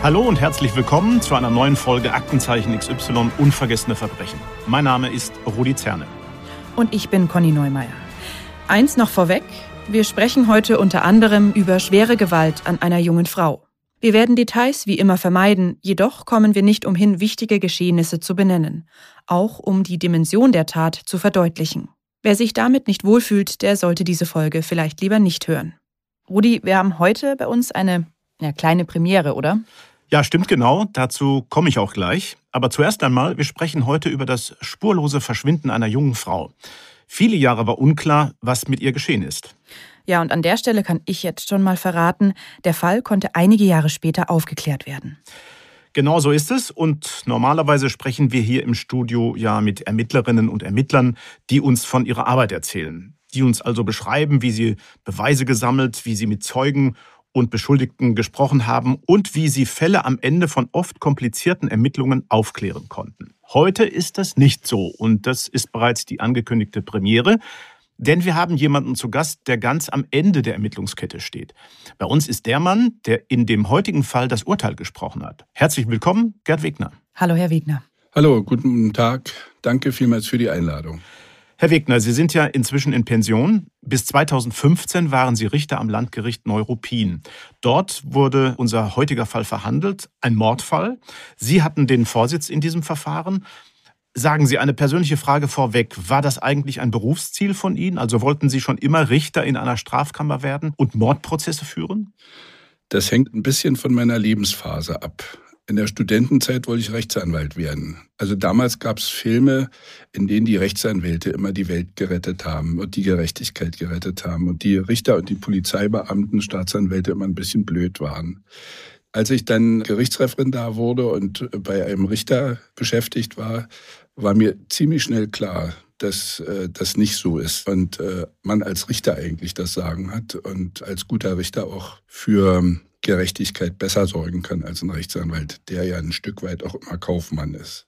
Hallo und herzlich willkommen zu einer neuen Folge Aktenzeichen XY Unvergessene Verbrechen. Mein Name ist Rudi Zerne. Und ich bin Conny Neumeier. Eins noch vorweg, wir sprechen heute unter anderem über schwere Gewalt an einer jungen Frau. Wir werden Details wie immer vermeiden, jedoch kommen wir nicht umhin, wichtige Geschehnisse zu benennen, auch um die Dimension der Tat zu verdeutlichen. Wer sich damit nicht wohlfühlt, der sollte diese Folge vielleicht lieber nicht hören. Rudi, wir haben heute bei uns eine kleine Premiere, oder? Ja, stimmt genau. Dazu komme ich auch gleich. Aber zuerst einmal, wir sprechen heute über das spurlose Verschwinden einer jungen Frau. Viele Jahre war unklar, was mit ihr geschehen ist. Ja, und an der Stelle kann ich jetzt schon mal verraten, der Fall konnte einige Jahre später aufgeklärt werden. Genau so ist es. Und normalerweise sprechen wir hier im Studio ja mit Ermittlerinnen und Ermittlern, die uns von ihrer Arbeit erzählen. Die uns also beschreiben, wie sie Beweise gesammelt, wie sie mit Zeugen und Beschuldigten gesprochen haben und wie sie Fälle am Ende von oft komplizierten Ermittlungen aufklären konnten. Heute ist das nicht so und das ist bereits die angekündigte Premiere, denn wir haben jemanden zu Gast, der ganz am Ende der Ermittlungskette steht. Bei uns ist der Mann, der in dem heutigen Fall das Urteil gesprochen hat. Herzlich willkommen, Gerd Wegner. Hallo, Herr Wegner. Hallo, guten Tag. Danke vielmals für die Einladung. Herr Wegner, Sie sind ja inzwischen in Pension. Bis 2015 waren Sie Richter am Landgericht Neuruppin. Dort wurde unser heutiger Fall verhandelt, ein Mordfall. Sie hatten den Vorsitz in diesem Verfahren. Sagen Sie, eine persönliche Frage vorweg. War das eigentlich ein Berufsziel von Ihnen? Also wollten Sie schon immer Richter in einer Strafkammer werden und Mordprozesse führen? Das hängt ein bisschen von meiner Lebensphase ab. In der Studentenzeit wollte ich Rechtsanwalt werden. Also damals gab es Filme, in denen die Rechtsanwälte immer die Welt gerettet haben und die Gerechtigkeit gerettet haben und die Richter und die Polizeibeamten, Staatsanwälte immer ein bisschen blöd waren. Als ich dann Gerichtsreferendar wurde und bei einem Richter beschäftigt war, war mir ziemlich schnell klar, dass das nicht so ist und man als Richter eigentlich das Sagen hat und als guter Richter auch für Gerechtigkeit besser sorgen kann als ein Rechtsanwalt, der ja ein Stück weit auch immer Kaufmann ist.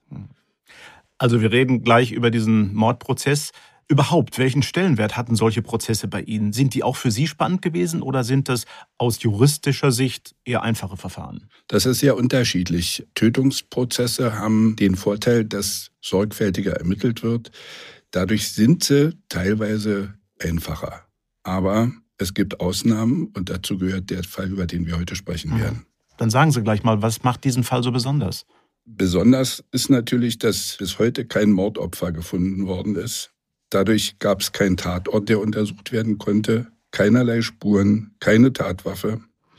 Also wir reden gleich über diesen Mordprozess. Überhaupt, welchen Stellenwert hatten solche Prozesse bei Ihnen? Sind die auch für Sie spannend gewesen oder sind das aus juristischer Sicht eher einfache Verfahren? Das ist sehr unterschiedlich. Tötungsprozesse haben den Vorteil, dass sorgfältiger ermittelt wird. Dadurch sind sie teilweise einfacher. Aber es gibt Ausnahmen und dazu gehört der Fall, über den wir heute sprechen werden. Dann sagen Sie gleich mal, was macht diesen Fall so besonders? Besonders ist natürlich, dass bis heute kein Mordopfer gefunden worden ist. Dadurch gab es keinen Tatort, der untersucht werden konnte, keinerlei Spuren, keine Tatwaffe.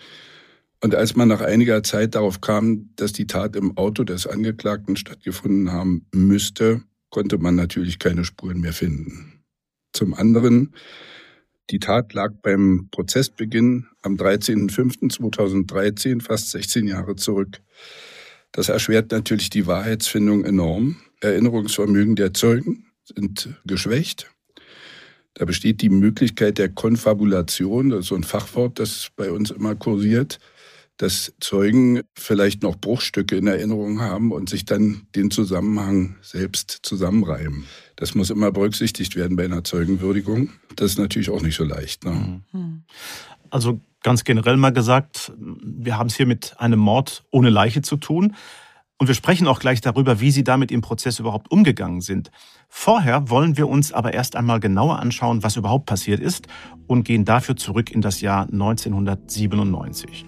Und als man nach einiger Zeit darauf kam, dass die Tat im Auto des Angeklagten stattgefunden haben müsste, konnte man natürlich keine Spuren mehr finden. Zum anderen, die Tat lag beim Prozessbeginn am 13.05.2013, fast 16 Jahre zurück. Das erschwert natürlich die Wahrheitsfindung enorm. Erinnerungsvermögen der Zeugen sind geschwächt. Da besteht die Möglichkeit der Konfabulation, das ist so ein Fachwort, das bei uns immer kursiert, dass Zeugen vielleicht noch Bruchstücke in Erinnerung haben und sich dann den Zusammenhang selbst zusammenreimen. Das muss immer berücksichtigt werden bei einer Zeugenwürdigung. Das ist natürlich auch nicht so leicht. Ne? Also ganz generell mal gesagt, wir haben es hier mit einem Mord ohne Leiche zu tun. Und wir sprechen auch gleich darüber, wie Sie damit im Prozess überhaupt umgegangen sind. Vorher wollen wir uns aber erst einmal genauer anschauen, was überhaupt passiert ist und gehen dafür zurück in das Jahr 1997.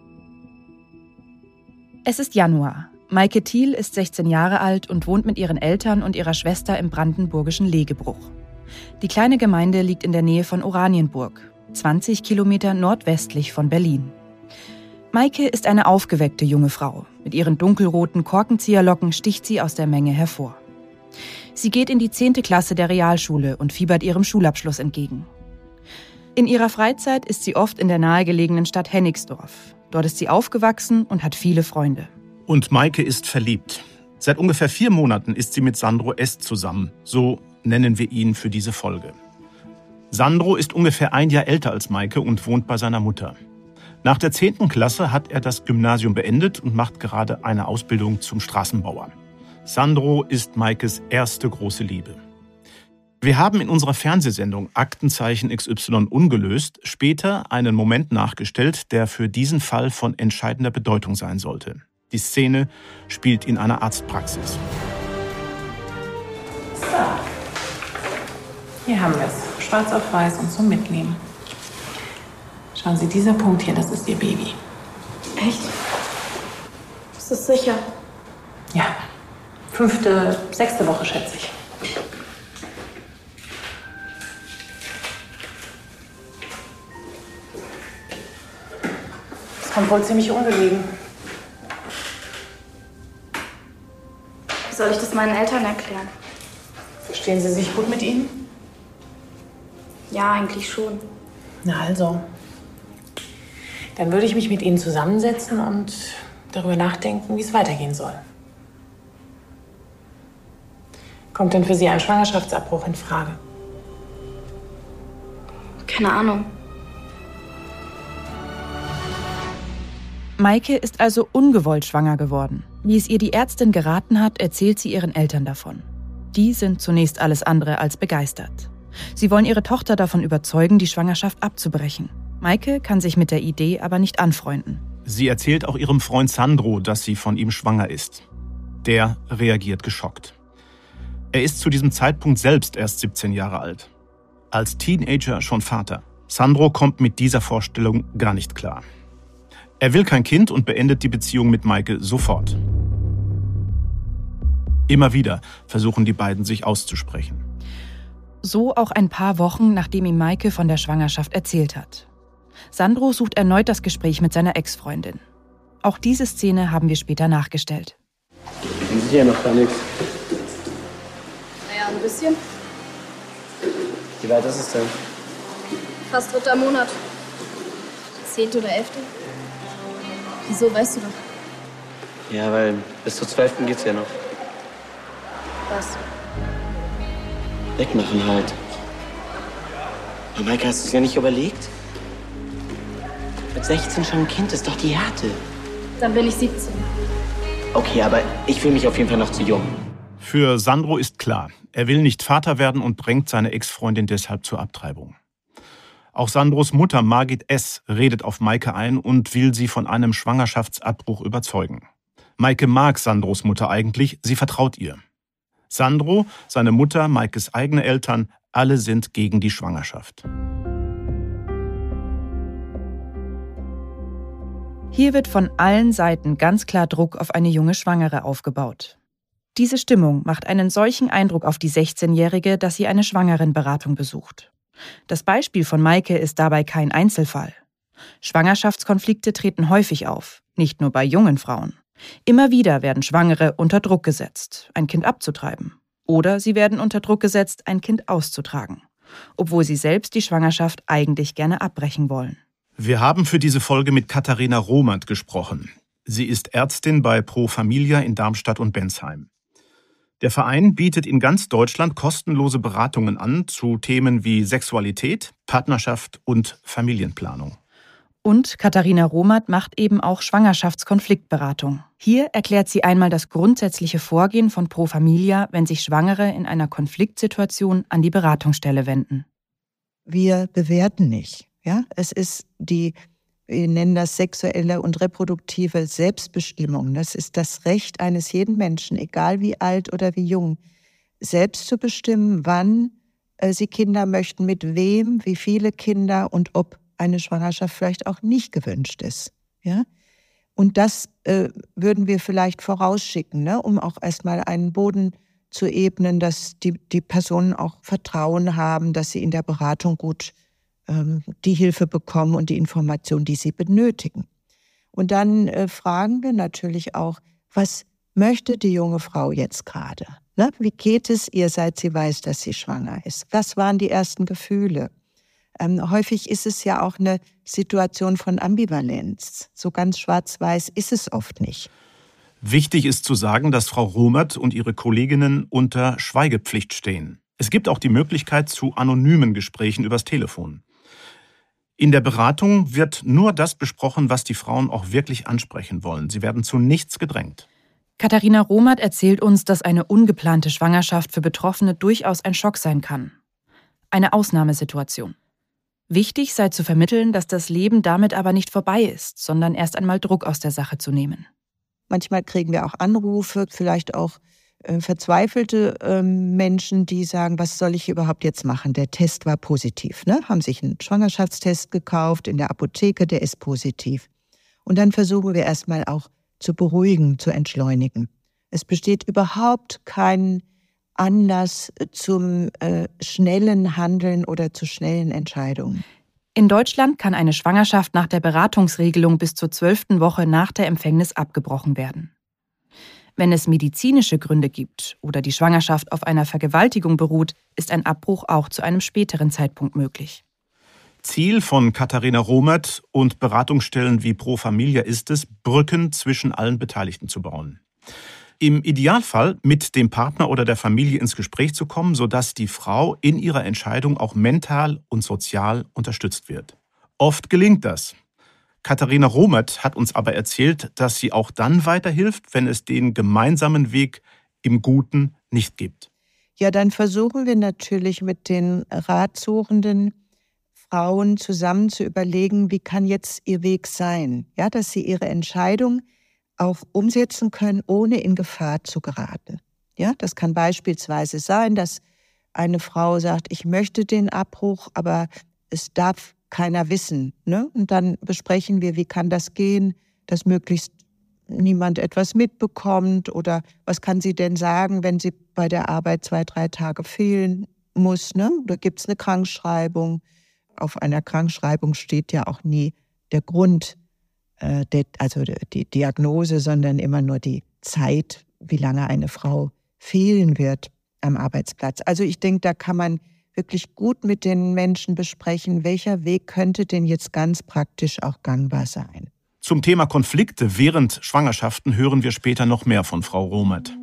Es ist Januar. Maike Thiel ist 16 Jahre alt und wohnt mit ihren Eltern und ihrer Schwester im brandenburgischen Legebruch. Die kleine Gemeinde liegt in der Nähe von Oranienburg, 20 Kilometer nordwestlich von Berlin. Maike ist eine aufgeweckte junge Frau. Mit ihren dunkelroten Korkenzieherlocken sticht sie aus der Menge hervor. Sie geht in die 10. Klasse der Realschule und fiebert ihrem Schulabschluss entgegen. In ihrer Freizeit ist sie oft in der nahegelegenen Stadt Hennigsdorf. Dort ist sie aufgewachsen und hat viele Freunde. Und Maike ist verliebt. Seit ungefähr 4 Monaten ist sie mit Sandro S. zusammen. So nennen wir ihn für diese Folge. Sandro ist ungefähr 1 Jahr älter als Maike und wohnt bei seiner Mutter. Nach der 10. Klasse hat er das Gymnasium beendet und macht gerade eine Ausbildung zum Straßenbauer. Sandro ist Maikes erste große Liebe. Wir haben in unserer Fernsehsendung Aktenzeichen XY ungelöst später einen Moment nachgestellt, der für diesen Fall von entscheidender Bedeutung sein sollte. Die Szene spielt in einer Arztpraxis. So, hier haben wir es. Schwarz auf weiß und zum Mitnehmen. Schauen Sie, dieser Punkt hier, das ist Ihr Baby. Echt? Ist das sicher? Ja, 5., 6. Woche, schätze ich. Es kommt wohl ziemlich ungelegen. Wie soll ich das meinen Eltern erklären? Verstehen Sie sich gut mit ihnen? Ja, eigentlich schon. Na also. Dann würde ich mich mit Ihnen zusammensetzen und darüber nachdenken, wie es weitergehen soll. Kommt denn für Sie ein Schwangerschaftsabbruch in Frage? Keine Ahnung. Maike ist also ungewollt schwanger geworden. Wie es ihr die Ärztin geraten hat, erzählt sie ihren Eltern davon. Die sind zunächst alles andere als begeistert. Sie wollen ihre Tochter davon überzeugen, die Schwangerschaft abzubrechen. Maike kann sich mit der Idee aber nicht anfreunden. Sie erzählt auch ihrem Freund Sandro, dass sie von ihm schwanger ist. Der reagiert geschockt. Er ist zu diesem Zeitpunkt selbst erst 17 Jahre alt. Als Teenager schon Vater. Sandro kommt mit dieser Vorstellung gar nicht klar. Er will kein Kind und beendet die Beziehung mit Maike sofort. Immer wieder versuchen die beiden sich auszusprechen. So auch ein paar Wochen, nachdem ihm Maike von der Schwangerschaft erzählt hat. Sandro sucht erneut das Gespräch mit seiner Ex-Freundin. Auch diese Szene haben wir später nachgestellt. Ich sehe ja noch gar nichts. Naja, ein bisschen. Wie weit ist es denn? Fast 3. Monat. 10. oder 11. Wieso, weißt du doch? Ja, weil bis zur 12. geht's ja noch. Was? Wegmachen halt. Aber Maike, hast du es ja nicht überlegt? Mit 16 schon ein Kind ist doch die Härte. Dann bin ich 17. Okay, aber ich fühle mich auf jeden Fall noch zu jung. Für Sandro ist klar, er will nicht Vater werden und drängt seine Ex-Freundin deshalb zur Abtreibung. Auch Sandros Mutter Margit S. redet auf Maike ein und will sie von einem Schwangerschaftsabbruch überzeugen. Maike mag Sandros Mutter eigentlich, sie vertraut ihr. Sandro, seine Mutter, Maikes eigene Eltern, alle sind gegen die Schwangerschaft. Hier wird von allen Seiten ganz klar Druck auf eine junge Schwangere aufgebaut. Diese Stimmung macht einen solchen Eindruck auf die 16-Jährige, dass sie eine Schwangerenberatung besucht. Das Beispiel von Maike ist dabei kein Einzelfall. Schwangerschaftskonflikte treten häufig auf, nicht nur bei jungen Frauen. Immer wieder werden Schwangere unter Druck gesetzt, ein Kind abzutreiben. Oder sie werden unter Druck gesetzt, ein Kind auszutragen, obwohl sie selbst die Schwangerschaft eigentlich gerne abbrechen wollen. Wir haben für diese Folge mit Katharina Romand gesprochen. Sie ist Ärztin bei Pro Familia in Darmstadt und Bensheim. Der Verein bietet in ganz Deutschland kostenlose Beratungen an zu Themen wie Sexualität, Partnerschaft und Familienplanung. Und Katharina Romand macht eben auch Schwangerschaftskonfliktberatung. Hier erklärt sie einmal das grundsätzliche Vorgehen von Pro Familia, wenn sich Schwangere in einer Konfliktsituation an die Beratungsstelle wenden. Wir bewerten nicht. Ja? Es ist wir nennen das sexuelle und reproduktive Selbstbestimmung. Das ist das Recht eines jeden Menschen, egal wie alt oder wie jung, selbst zu bestimmen, wann sie Kinder möchten, mit wem, wie viele Kinder und ob eine Schwangerschaft vielleicht auch nicht gewünscht ist. Ja? Und das würden wir vielleicht vorausschicken, ne? Um auch erstmal einen Boden zu ebnen, dass die Personen auch Vertrauen haben, dass sie in der Beratung gut die Hilfe bekommen und die Information, die sie benötigen. Und dann fragen wir natürlich auch, was möchte die junge Frau jetzt gerade? Ne? Wie geht es ihr, seit sie weiß, dass sie schwanger ist? Was waren die ersten Gefühle? Häufig ist es ja auch eine Situation von Ambivalenz. So ganz schwarz-weiß ist es oft nicht. Wichtig ist zu sagen, dass Frau Romert und ihre Kolleginnen unter Schweigepflicht stehen. Es gibt auch die Möglichkeit zu anonymen Gesprächen übers Telefon. In der Beratung wird nur das besprochen, was die Frauen auch wirklich ansprechen wollen. Sie werden zu nichts gedrängt. Katharina Romert erzählt uns, dass eine ungeplante Schwangerschaft für Betroffene durchaus ein Schock sein kann. Eine Ausnahmesituation. Wichtig sei zu vermitteln, dass das Leben damit aber nicht vorbei ist, sondern erst einmal Druck aus der Sache zu nehmen. Manchmal kriegen wir auch Anrufe, vielleicht auch verzweifelte Menschen, die sagen, was soll ich überhaupt jetzt machen? Der Test war positiv, ne? Haben sich einen Schwangerschaftstest gekauft in der Apotheke, der ist positiv. Und dann versuchen wir erstmal auch zu beruhigen, zu entschleunigen. Es besteht überhaupt kein Anlass zum schnellen Handeln oder zu schnellen Entscheidungen. In Deutschland kann eine Schwangerschaft nach der Beratungsregelung bis zur 12. Woche nach der Empfängnis abgebrochen werden. Wenn es medizinische Gründe gibt oder die Schwangerschaft auf einer Vergewaltigung beruht, ist ein Abbruch auch zu einem späteren Zeitpunkt möglich. Ziel von Katharina Romert und Beratungsstellen wie Pro Familia ist es, Brücken zwischen allen Beteiligten zu bauen. Im Idealfall mit dem Partner oder der Familie ins Gespräch zu kommen, sodass die Frau in ihrer Entscheidung auch mental und sozial unterstützt wird. Oft gelingt das. Katharina Romert hat uns aber erzählt, dass sie auch dann weiterhilft, wenn es den gemeinsamen Weg im Guten nicht gibt. Ja, dann versuchen wir natürlich mit den ratsuchenden Frauen zusammen zu überlegen, wie kann jetzt ihr Weg sein, ja, dass sie ihre Entscheidung auch umsetzen können, ohne in Gefahr zu geraten. Ja, das kann beispielsweise sein, dass eine Frau sagt, ich möchte den Abbruch, aber es darf keiner wissen, ne? Und dann besprechen wir, wie kann das gehen, dass möglichst niemand etwas mitbekommt oder was kann sie denn sagen, wenn sie bei der Arbeit 2-3 Tage fehlen muss, ne? Oder gibt es eine Krankschreibung? Auf einer Krankschreibung steht ja auch nie der Grund, also die Diagnose, sondern immer nur die Zeit, wie lange eine Frau fehlen wird am Arbeitsplatz. Also ich denke, da kann man wirklich gut mit den Menschen besprechen, welcher Weg könnte denn jetzt ganz praktisch auch gangbar sein. Zum Thema Konflikte während Schwangerschaften hören wir später noch mehr von Frau Romert.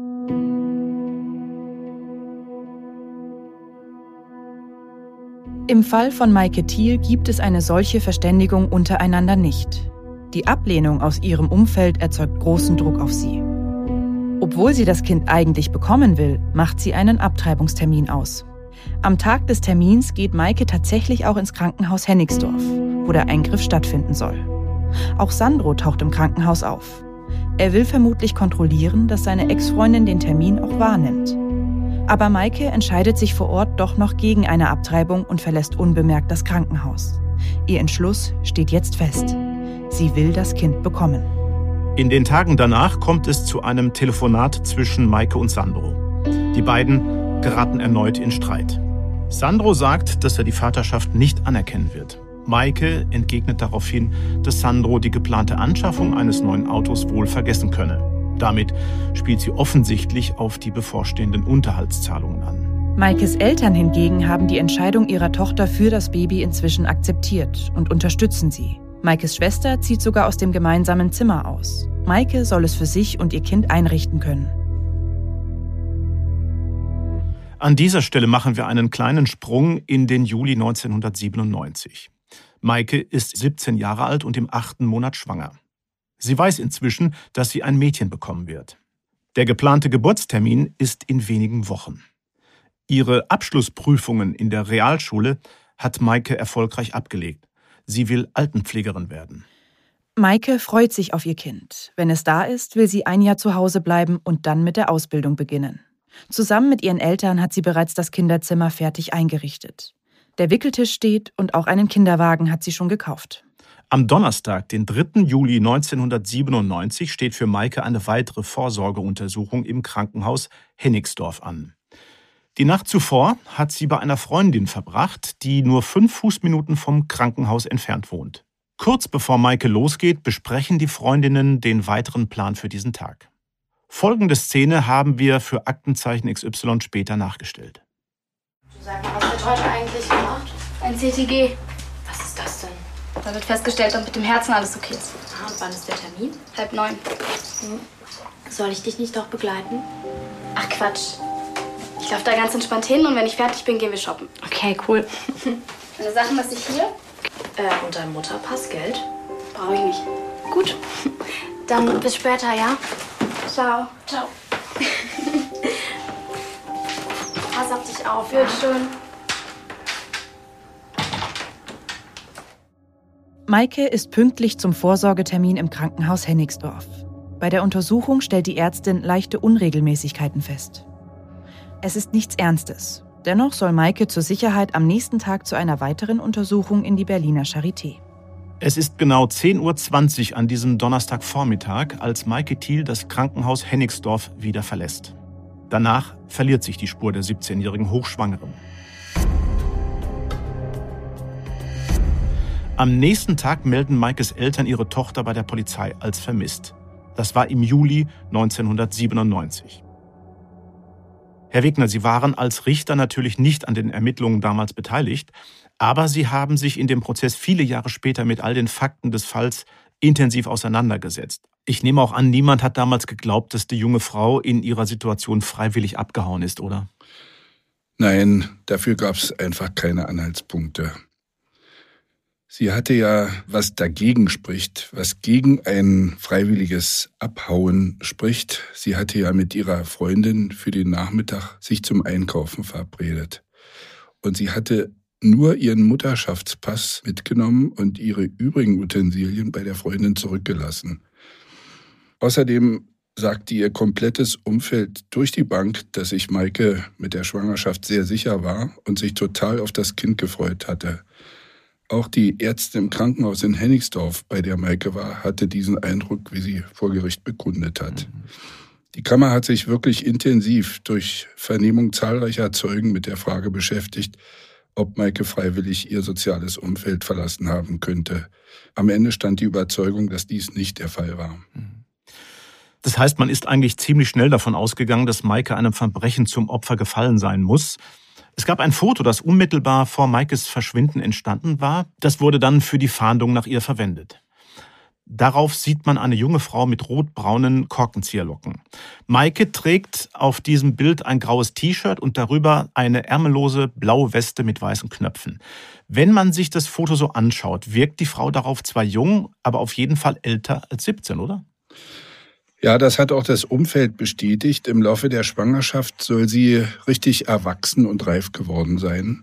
Im Fall von Maike Thiel gibt es eine solche Verständigung untereinander nicht. Die Ablehnung aus ihrem Umfeld erzeugt großen Druck auf sie. Obwohl sie das Kind eigentlich bekommen will, macht sie einen Abtreibungstermin aus. Am Tag des Termins geht Maike tatsächlich auch ins Krankenhaus Hennigsdorf, wo der Eingriff stattfinden soll. Auch Sandro taucht im Krankenhaus auf. Er will vermutlich kontrollieren, dass seine Ex-Freundin den Termin auch wahrnimmt. Aber Maike entscheidet sich vor Ort doch noch gegen eine Abtreibung und verlässt unbemerkt das Krankenhaus. Ihr Entschluss steht jetzt fest. Sie will das Kind bekommen. In den Tagen danach kommt es zu einem Telefonat zwischen Maike und Sandro. Die beiden geraten erneut in Streit. Sandro sagt, dass er die Vaterschaft nicht anerkennen wird. Maike entgegnet daraufhin, dass Sandro die geplante Anschaffung eines neuen Autos wohl vergessen könne. Damit spielt sie offensichtlich auf die bevorstehenden Unterhaltszahlungen an. Maikes Eltern hingegen haben die Entscheidung ihrer Tochter für das Baby inzwischen akzeptiert und unterstützen sie. Maikes Schwester zieht sogar aus dem gemeinsamen Zimmer aus. Maike soll es für sich und ihr Kind einrichten können. An dieser Stelle machen wir einen kleinen Sprung in den Juli 1997. Maike ist 17 Jahre alt und im 8. Monat schwanger. Sie weiß inzwischen, dass sie ein Mädchen bekommen wird. Der geplante Geburtstermin ist in wenigen Wochen. Ihre Abschlussprüfungen in der Realschule hat Maike erfolgreich abgelegt. Sie will Altenpflegerin werden. Maike freut sich auf ihr Kind. Wenn es da ist, will sie ein Jahr zu Hause bleiben und dann mit der Ausbildung beginnen. Zusammen mit ihren Eltern hat sie bereits das Kinderzimmer fertig eingerichtet. Der Wickeltisch steht und auch einen Kinderwagen hat sie schon gekauft. Am Donnerstag, den 3. Juli 1997, steht für Maike eine weitere Vorsorgeuntersuchung im Krankenhaus Hennigsdorf an. Die Nacht zuvor hat sie bei einer Freundin verbracht, die nur 5 Fußminuten vom Krankenhaus entfernt wohnt. Kurz bevor Maike losgeht, besprechen die Freundinnen den weiteren Plan für diesen Tag. Folgende Szene haben wir für Aktenzeichen XY später nachgestellt. Sag mal, was wird heute eigentlich gemacht? Ein CTG. Was ist das denn? Da wird festgestellt, ob mit dem Herzen alles okay ist. Ah, und wann ist der Termin? 8:30. Soll ich dich nicht doch begleiten? Ach Quatsch. Ich laufe da ganz entspannt hin und wenn ich fertig bin, gehen wir shoppen. Okay, cool. Deine Sachen lasse ich hier. Und dein Mutterpass, Geld? Brauche ich nicht. Gut. Dann bis später, ja? Ciao. Ciao. Pass auf dich auf. Wird schön. Maike ist pünktlich zum Vorsorgetermin im Krankenhaus Hennigsdorf. Bei der Untersuchung stellt die Ärztin leichte Unregelmäßigkeiten fest. Es ist nichts Ernstes. Dennoch soll Maike zur Sicherheit am nächsten Tag zu einer weiteren Untersuchung in die Berliner Charité. Es ist genau 10:20 Uhr an diesem Donnerstagvormittag, als Maike Thiel das Krankenhaus Hennigsdorf wieder verlässt. Danach verliert sich die Spur der 17-jährigen Hochschwangeren. Am nächsten Tag melden Maikes Eltern ihre Tochter bei der Polizei als vermisst. Das war im Juli 1997. Herr Wegner, Sie waren als Richter natürlich nicht an den Ermittlungen damals beteiligt, aber Sie haben sich in dem Prozess viele Jahre später mit all den Fakten des Falls intensiv auseinandergesetzt. Ich nehme auch an, niemand hat damals geglaubt, dass die junge Frau in ihrer Situation freiwillig abgehauen ist, oder? Nein, dafür gab es einfach keine Anhaltspunkte. Sie hatte ja, was dagegen spricht, was gegen ein freiwilliges Abhauen spricht. Sie hatte ja mit ihrer Freundin für den Nachmittag sich zum Einkaufen verabredet. Und sie hatte nur ihren Mutterschaftspass mitgenommen und ihre übrigen Utensilien bei der Freundin zurückgelassen. Außerdem sagte ihr komplettes Umfeld durch die Bank, dass sich Maike mit der Schwangerschaft sehr sicher war und sich total auf das Kind gefreut hatte. Auch die Ärztin im Krankenhaus in Hennigsdorf, bei der Maike war, hatte diesen Eindruck, wie sie vor Gericht bekundet hat. Die Kammer hat sich wirklich intensiv durch Vernehmung zahlreicher Zeugen mit der Frage beschäftigt, ob Maike freiwillig ihr soziales Umfeld verlassen haben könnte. Am Ende stand die Überzeugung, dass dies nicht der Fall war. Das heißt, man ist eigentlich ziemlich schnell davon ausgegangen, dass Maike einem Verbrechen zum Opfer gefallen sein muss. Es gab ein Foto, das unmittelbar vor Maikes Verschwinden entstanden war. Das wurde dann für die Fahndung nach ihr verwendet. Darauf sieht man eine junge Frau mit rotbraunen Korkenzieherlocken. Maike trägt auf diesem Bild ein graues T-Shirt und darüber eine ärmellose blaue Weste mit weißen Knöpfen. Wenn man sich das Foto so anschaut, wirkt die Frau darauf zwar jung, aber auf jeden Fall älter als 17, oder? Ja, das hat auch das Umfeld bestätigt. Im Laufe der Schwangerschaft soll sie richtig erwachsen und reif geworden sein.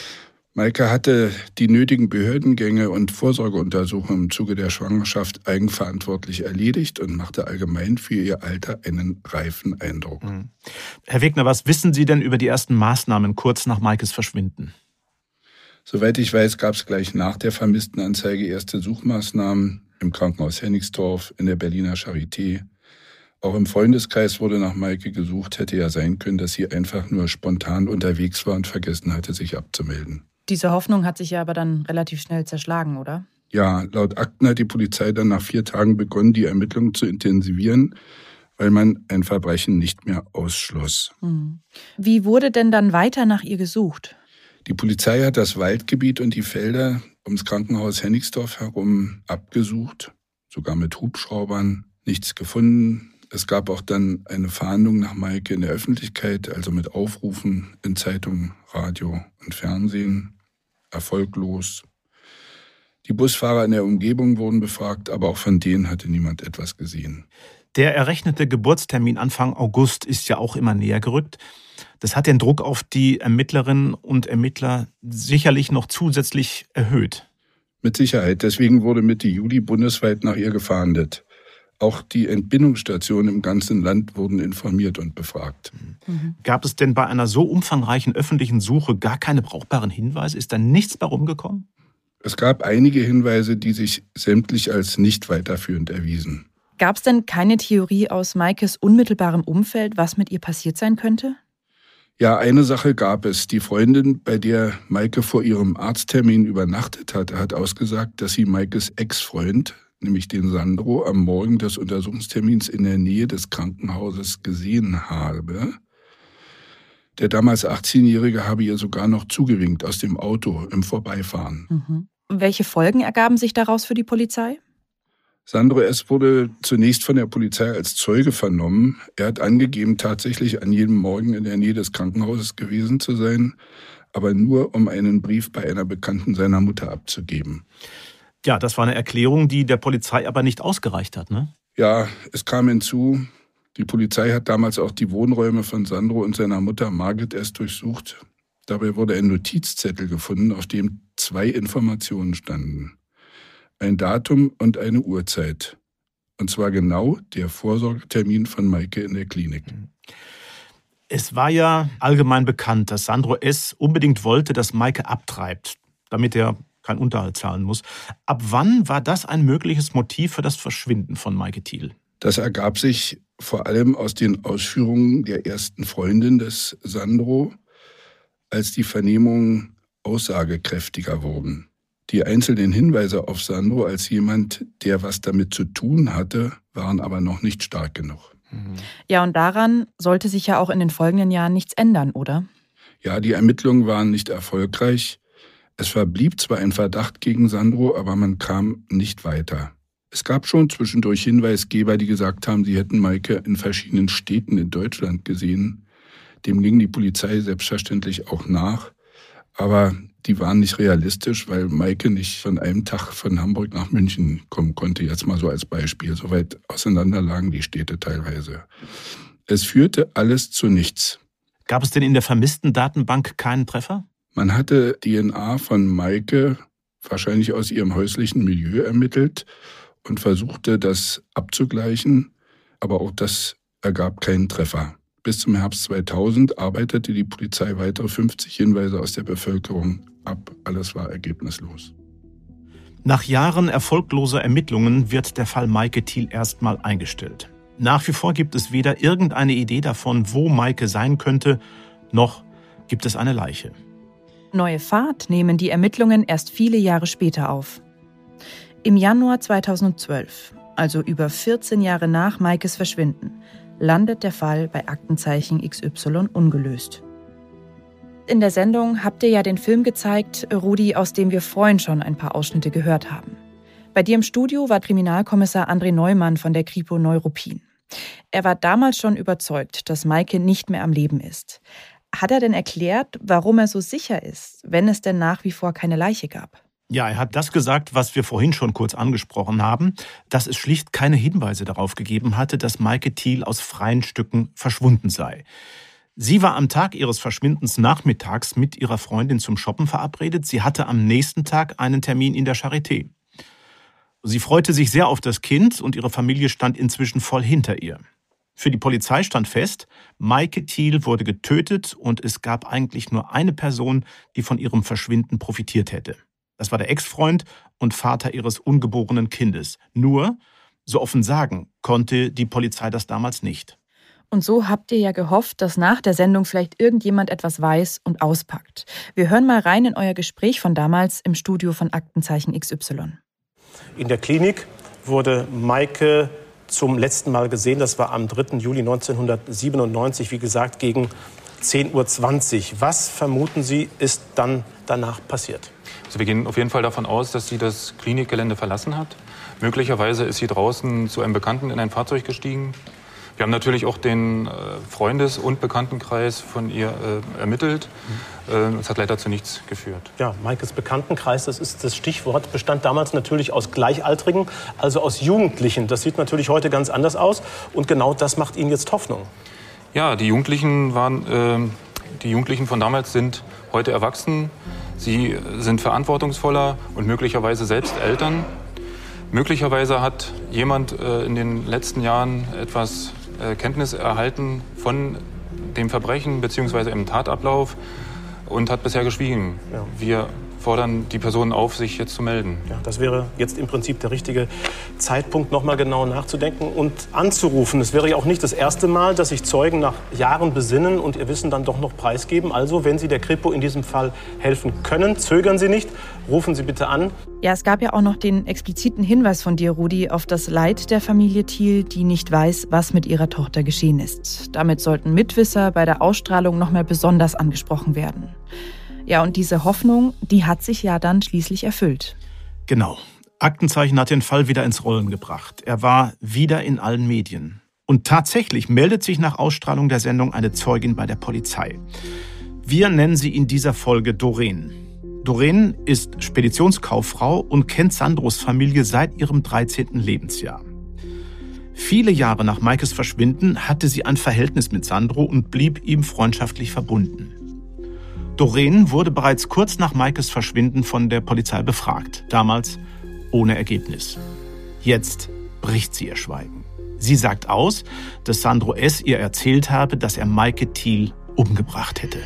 Maike hatte die nötigen Behördengänge und Vorsorgeuntersuchungen im Zuge der Schwangerschaft eigenverantwortlich erledigt und machte allgemein für ihr Alter einen reifen Eindruck. Herr Wegner, was wissen Sie denn über die ersten Maßnahmen kurz nach Maikes Verschwinden? Soweit ich weiß, gab es gleich nach der Vermisstenanzeige erste Suchmaßnahmen im Krankenhaus Hennigsdorf, in der Berliner Charité. Auch im Freundeskreis wurde nach Maike gesucht. Hätte ja sein können, dass sie einfach nur spontan unterwegs war und vergessen hatte, sich abzumelden. Diese Hoffnung hat sich ja aber dann relativ schnell zerschlagen, oder? Ja, laut Akten hat die Polizei dann nach 4 Tagen begonnen, die Ermittlungen zu intensivieren, weil man ein Verbrechen nicht mehr ausschloss. Wie wurde denn dann weiter nach ihr gesucht? Die Polizei hat das Waldgebiet und die Felder ums Krankenhaus Hennigsdorf herum abgesucht, sogar mit Hubschraubern, nichts gefunden. Es gab auch dann eine Fahndung nach Maike in der Öffentlichkeit, also mit Aufrufen in Zeitungen, Radio und Fernsehen. Erfolglos. Die Busfahrer in der Umgebung wurden befragt, aber auch von denen hatte niemand etwas gesehen. Der errechnete Geburtstermin Anfang August ist ja auch immer näher gerückt. Das hat den Druck auf die Ermittlerinnen und Ermittler sicherlich noch zusätzlich erhöht. Mit Sicherheit. Deswegen wurde Mitte Juli bundesweit nach ihr gefahndet. Auch die Entbindungsstationen im ganzen Land wurden informiert und befragt. Gab es denn bei einer so umfangreichen öffentlichen Suche gar keine brauchbaren Hinweise? Ist da nichts bei rumgekommen? Es gab einige Hinweise, die sich sämtlich als nicht weiterführend erwiesen. Gab es denn keine Theorie aus Maikes unmittelbarem Umfeld, was mit ihr passiert sein könnte? Ja, eine Sache gab es. Die Freundin, bei der Maike vor ihrem Arzttermin übernachtet hatte, hat ausgesagt, dass sie Maikes Ex-Freund, nämlich den Sandro, am Morgen des Untersuchungstermins in der Nähe des Krankenhauses gesehen habe. Der damals 18-Jährige habe ihr sogar noch zugewinkt aus dem Auto im Vorbeifahren. Welche Folgen ergaben sich daraus für die Polizei? Sandro S. wurde zunächst von der Polizei als Zeuge vernommen. Er hat angegeben, tatsächlich an jedem Morgen in der Nähe des Krankenhauses gewesen zu sein, aber nur um einen Brief bei einer Bekannten seiner Mutter abzugeben. Ja, das war eine Erklärung, die der Polizei aber nicht ausgereicht hat, ne? Ja, es kam hinzu, Die Polizei hat damals auch die Wohnräume von Sandro und seiner Mutter Margit erst durchsucht. Dabei wurde ein Notizzettel gefunden, auf dem 2 Informationen standen. Ein Datum und eine Uhrzeit. Und zwar genau der Vorsorgetermin von Maike in der Klinik. Es war ja allgemein bekannt, dass Sandro S. unbedingt wollte, dass Maike abtreibt, damit er keinen Unterhalt zahlen muss. Ab wann war das ein mögliches Motiv für das Verschwinden von Maike Thiel? Das ergab sich vor allem aus den Ausführungen der ersten Freundin des Sandro, als die Vernehmungen aussagekräftiger wurden. Die einzelnen Hinweise auf Sandro als jemand, der was damit zu tun hatte, waren aber noch nicht stark genug. Ja, und daran sollte sich ja auch in den folgenden Jahren nichts ändern, oder? Ja, die Ermittlungen waren nicht erfolgreich. Es verblieb zwar ein Verdacht gegen Sandro, aber man kam nicht weiter. Es gab schon zwischendurch Hinweisgeber, die gesagt haben, sie hätten Maike in verschiedenen Städten in Deutschland gesehen. Dem ging die Polizei selbstverständlich auch nach. Aber die waren nicht realistisch, weil Maike nicht von einem Tag von Hamburg nach München kommen konnte. Jetzt mal so als Beispiel. So weit auseinander lagen die Städte teilweise. Es führte alles zu nichts. Gab es denn in der vermissten Datenbank keinen Treffer? Man hatte DNA von Maike wahrscheinlich aus ihrem häuslichen Milieu ermittelt und versuchte, das abzugleichen. Aber auch das ergab keinen Treffer. Bis zum Herbst 2000 arbeitete die Polizei weitere 50 Hinweise aus der Bevölkerung ab. Alles war ergebnislos. Nach Jahren erfolgloser Ermittlungen wird der Fall Maike Thiel erstmal eingestellt. Nach wie vor gibt es weder irgendeine Idee davon, wo Maike sein könnte, noch gibt es eine Leiche. Neue Fahrt nehmen die Ermittlungen erst viele Jahre später auf. Im Januar 2012, also über 14 Jahre nach Maikes Verschwinden, landet der Fall bei Aktenzeichen XY ungelöst. In der Sendung habt ihr ja den Film gezeigt, Rudi, aus dem wir vorhin schon ein paar Ausschnitte gehört haben. Bei dir im Studio war Kriminalkommissar André Neumann von der Kripo Neuruppin. Er war damals schon überzeugt, dass Maike nicht mehr am Leben ist. Hat er denn erklärt, warum er so sicher ist, wenn es denn nach wie vor keine Leiche gab? Ja, er hat das gesagt, was wir vorhin schon kurz angesprochen haben, dass es schlicht keine Hinweise darauf gegeben hatte, dass Maike Thiel aus freien Stücken verschwunden sei. Sie war am Tag ihres Verschwindens nachmittags mit ihrer Freundin zum Shoppen verabredet. Sie hatte am nächsten Tag einen Termin in der Charité. Sie freute sich sehr auf das Kind und ihre Familie stand inzwischen voll hinter ihr. Für die Polizei stand fest, Maike Thiel wurde getötet und es gab eigentlich nur eine Person, die von ihrem Verschwinden profitiert hätte. Das war der Ex-Freund und Vater ihres ungeborenen Kindes. Nur, so offen sagen, konnte die Polizei das damals nicht. Und so habt ihr ja gehofft, dass nach der Sendung vielleicht irgendjemand etwas weiß und auspackt. Wir hören mal rein in euer Gespräch von damals im Studio von Aktenzeichen XY. In der Klinik wurde Maike zum letzten Mal gesehen. Das war am 3. Juli 1997, wie gesagt, gegen 10:20 Uhr. Was vermuten Sie, ist dann danach passiert? Also wir gehen auf jeden Fall davon aus, dass sie das Klinikgelände verlassen hat. Möglicherweise ist sie draußen zu einem Bekannten in ein Fahrzeug gestiegen. Wir haben natürlich auch den Freundes- und Bekanntenkreis von ihr ermittelt. Es hat leider zu nichts geführt. Ja, Maikes Bekanntenkreis, das ist das Stichwort, bestand damals natürlich aus Gleichaltrigen, also aus Jugendlichen. Das sieht natürlich heute ganz anders aus und genau das macht Ihnen jetzt Hoffnung. Ja, die Jugendlichen von damals sind heute erwachsen. Sie sind verantwortungsvoller und möglicherweise selbst Eltern. Möglicherweise hat jemand in den letzten Jahren etwas Kenntnis erhalten von dem Verbrechen bzw. im Tatablauf und hat bisher geschwiegen. Ja. Wir fordern die Personen auf, sich jetzt zu melden. Ja, das wäre jetzt im Prinzip der richtige Zeitpunkt, noch mal genau nachzudenken und anzurufen. Es wäre ja auch nicht das erste Mal, dass sich Zeugen nach Jahren besinnen und ihr Wissen dann doch noch preisgeben. Also, wenn Sie der Kripo in diesem Fall helfen können, zögern Sie nicht, rufen Sie bitte an. Ja, es gab ja auch noch den expliziten Hinweis von dir, Rudi, auf das Leid der Familie Thiel, die nicht weiß, was mit ihrer Tochter geschehen ist. Damit sollten Mitwisser bei der Ausstrahlung noch mal besonders angesprochen werden. Ja, und diese Hoffnung, die hat sich ja dann schließlich erfüllt. Genau. Aktenzeichen hat den Fall wieder ins Rollen gebracht. Er war wieder in allen Medien. Und tatsächlich meldet sich nach Ausstrahlung der Sendung eine Zeugin bei der Polizei. Wir nennen sie in dieser Folge Doreen. Doreen ist Speditionskauffrau und kennt Sandros Familie seit ihrem 13. Lebensjahr. Viele Jahre nach Maikes Verschwinden hatte sie ein Verhältnis mit Sandro und blieb ihm freundschaftlich verbunden. Doreen wurde bereits kurz nach Maikes Verschwinden von der Polizei befragt, damals ohne Ergebnis. Jetzt bricht sie ihr Schweigen. Sie sagt aus, dass Sandro S. ihr erzählt habe, dass er Maike Thiel umgebracht hätte.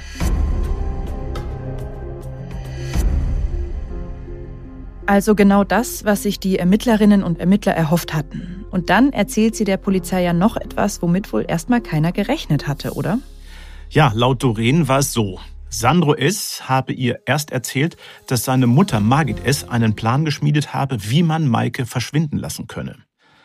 Also genau das, was sich die Ermittlerinnen und Ermittler erhofft hatten. Und dann erzählt sie der Polizei ja noch etwas, womit wohl erstmal keiner gerechnet hatte, oder? Ja, laut Doreen war es so. Sandro S. habe ihr erst erzählt, dass seine Mutter Margit S. einen Plan geschmiedet habe, wie man Maike verschwinden lassen könne.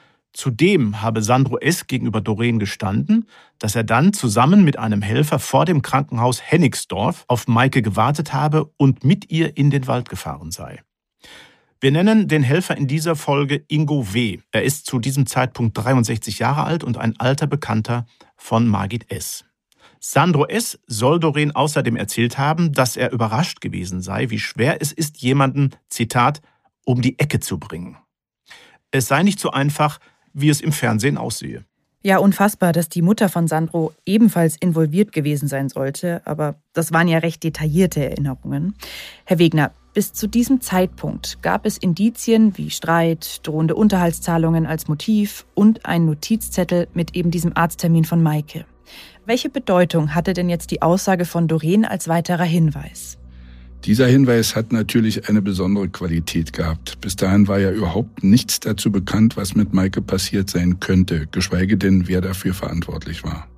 Zudem habe Sandro S. gegenüber Doreen gestanden, dass er dann zusammen mit einem Helfer vor dem Krankenhaus Hennigsdorf auf Maike gewartet habe und mit ihr in den Wald gefahren sei. Wir nennen den Helfer in dieser Folge Ingo W. Er ist zu diesem Zeitpunkt 63 Jahre alt und ein alter Bekannter von Margit S. Sandro S. soll Doreen außerdem erzählt haben, dass er überrascht gewesen sei, wie schwer es ist, jemanden, Zitat, um die Ecke zu bringen. Es sei nicht so einfach, wie es im Fernsehen aussehe. Ja, unfassbar, dass die Mutter von Sandro ebenfalls involviert gewesen sein sollte. Aber das waren ja recht detaillierte Erinnerungen. Herr Wegner, bis zu diesem Zeitpunkt gab es Indizien wie Streit, drohende Unterhaltszahlungen als Motiv und einen Notizzettel mit eben diesem Arzttermin von Maike. Welche Bedeutung hatte denn jetzt die Aussage von Doreen als weiterer Hinweis? Dieser Hinweis hat natürlich eine besondere Qualität gehabt. Bis dahin war ja überhaupt nichts dazu bekannt, was mit Maike passiert sein könnte, geschweige denn, wer dafür verantwortlich war.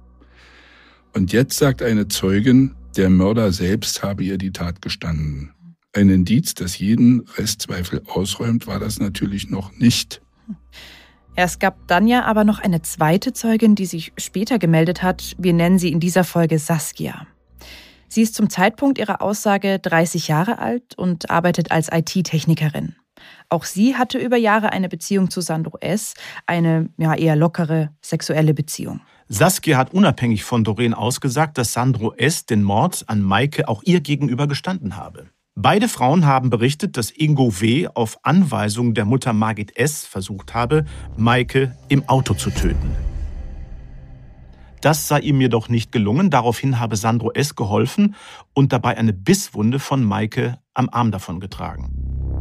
Und jetzt sagt eine Zeugin, der Mörder selbst habe ihr die Tat gestanden. Ein Indiz, das jeden Restzweifel ausräumt, war das natürlich noch nicht. Es gab dann ja aber noch eine zweite Zeugin, die sich später gemeldet hat. Wir nennen sie in dieser Folge Saskia. Sie ist zum Zeitpunkt ihrer Aussage 30 Jahre alt und arbeitet als IT-Technikerin. Auch sie hatte über Jahre eine Beziehung zu Sandro S., eine eher lockere sexuelle Beziehung. Saskia hat unabhängig von Doreen ausgesagt, dass Sandro S. den Mord an Maike auch ihr gegenüber gestanden habe. Beide Frauen haben berichtet, dass Ingo W. auf Anweisung der Mutter Margit S. versucht habe, Maike im Auto zu töten. Das sei ihm jedoch nicht gelungen. Daraufhin habe Sandro S. geholfen und dabei eine Bisswunde von Maike am Arm davongetragen.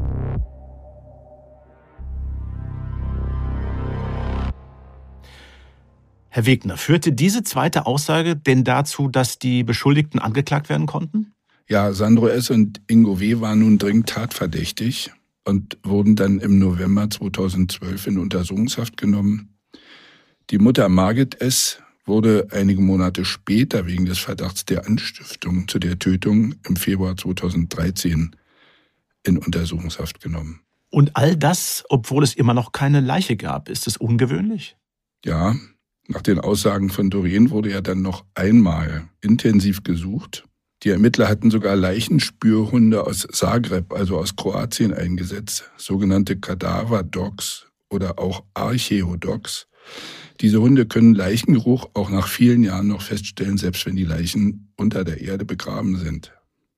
Herr Wegner, führte diese zweite Aussage denn dazu, dass die Beschuldigten angeklagt werden konnten? Ja, Sandro S. und Ingo W. waren nun dringend tatverdächtig und wurden dann im November 2012 in Untersuchungshaft genommen. Die Mutter Margit S. wurde einige Monate später wegen des Verdachts der Anstiftung zu der Tötung im Februar 2013 in Untersuchungshaft genommen. Und all das, obwohl es immer noch keine Leiche gab. Ist es ungewöhnlich? Ja, nach den Aussagen von Doreen wurde ja dann noch einmal intensiv gesucht. Die Ermittler hatten sogar Leichenspürhunde aus Zagreb, also aus Kroatien, eingesetzt, sogenannte Kadaver-Dogs oder auch Archeo-Dogs. Diese Hunde können Leichengeruch auch nach vielen Jahren noch feststellen, selbst wenn die Leichen unter der Erde begraben sind.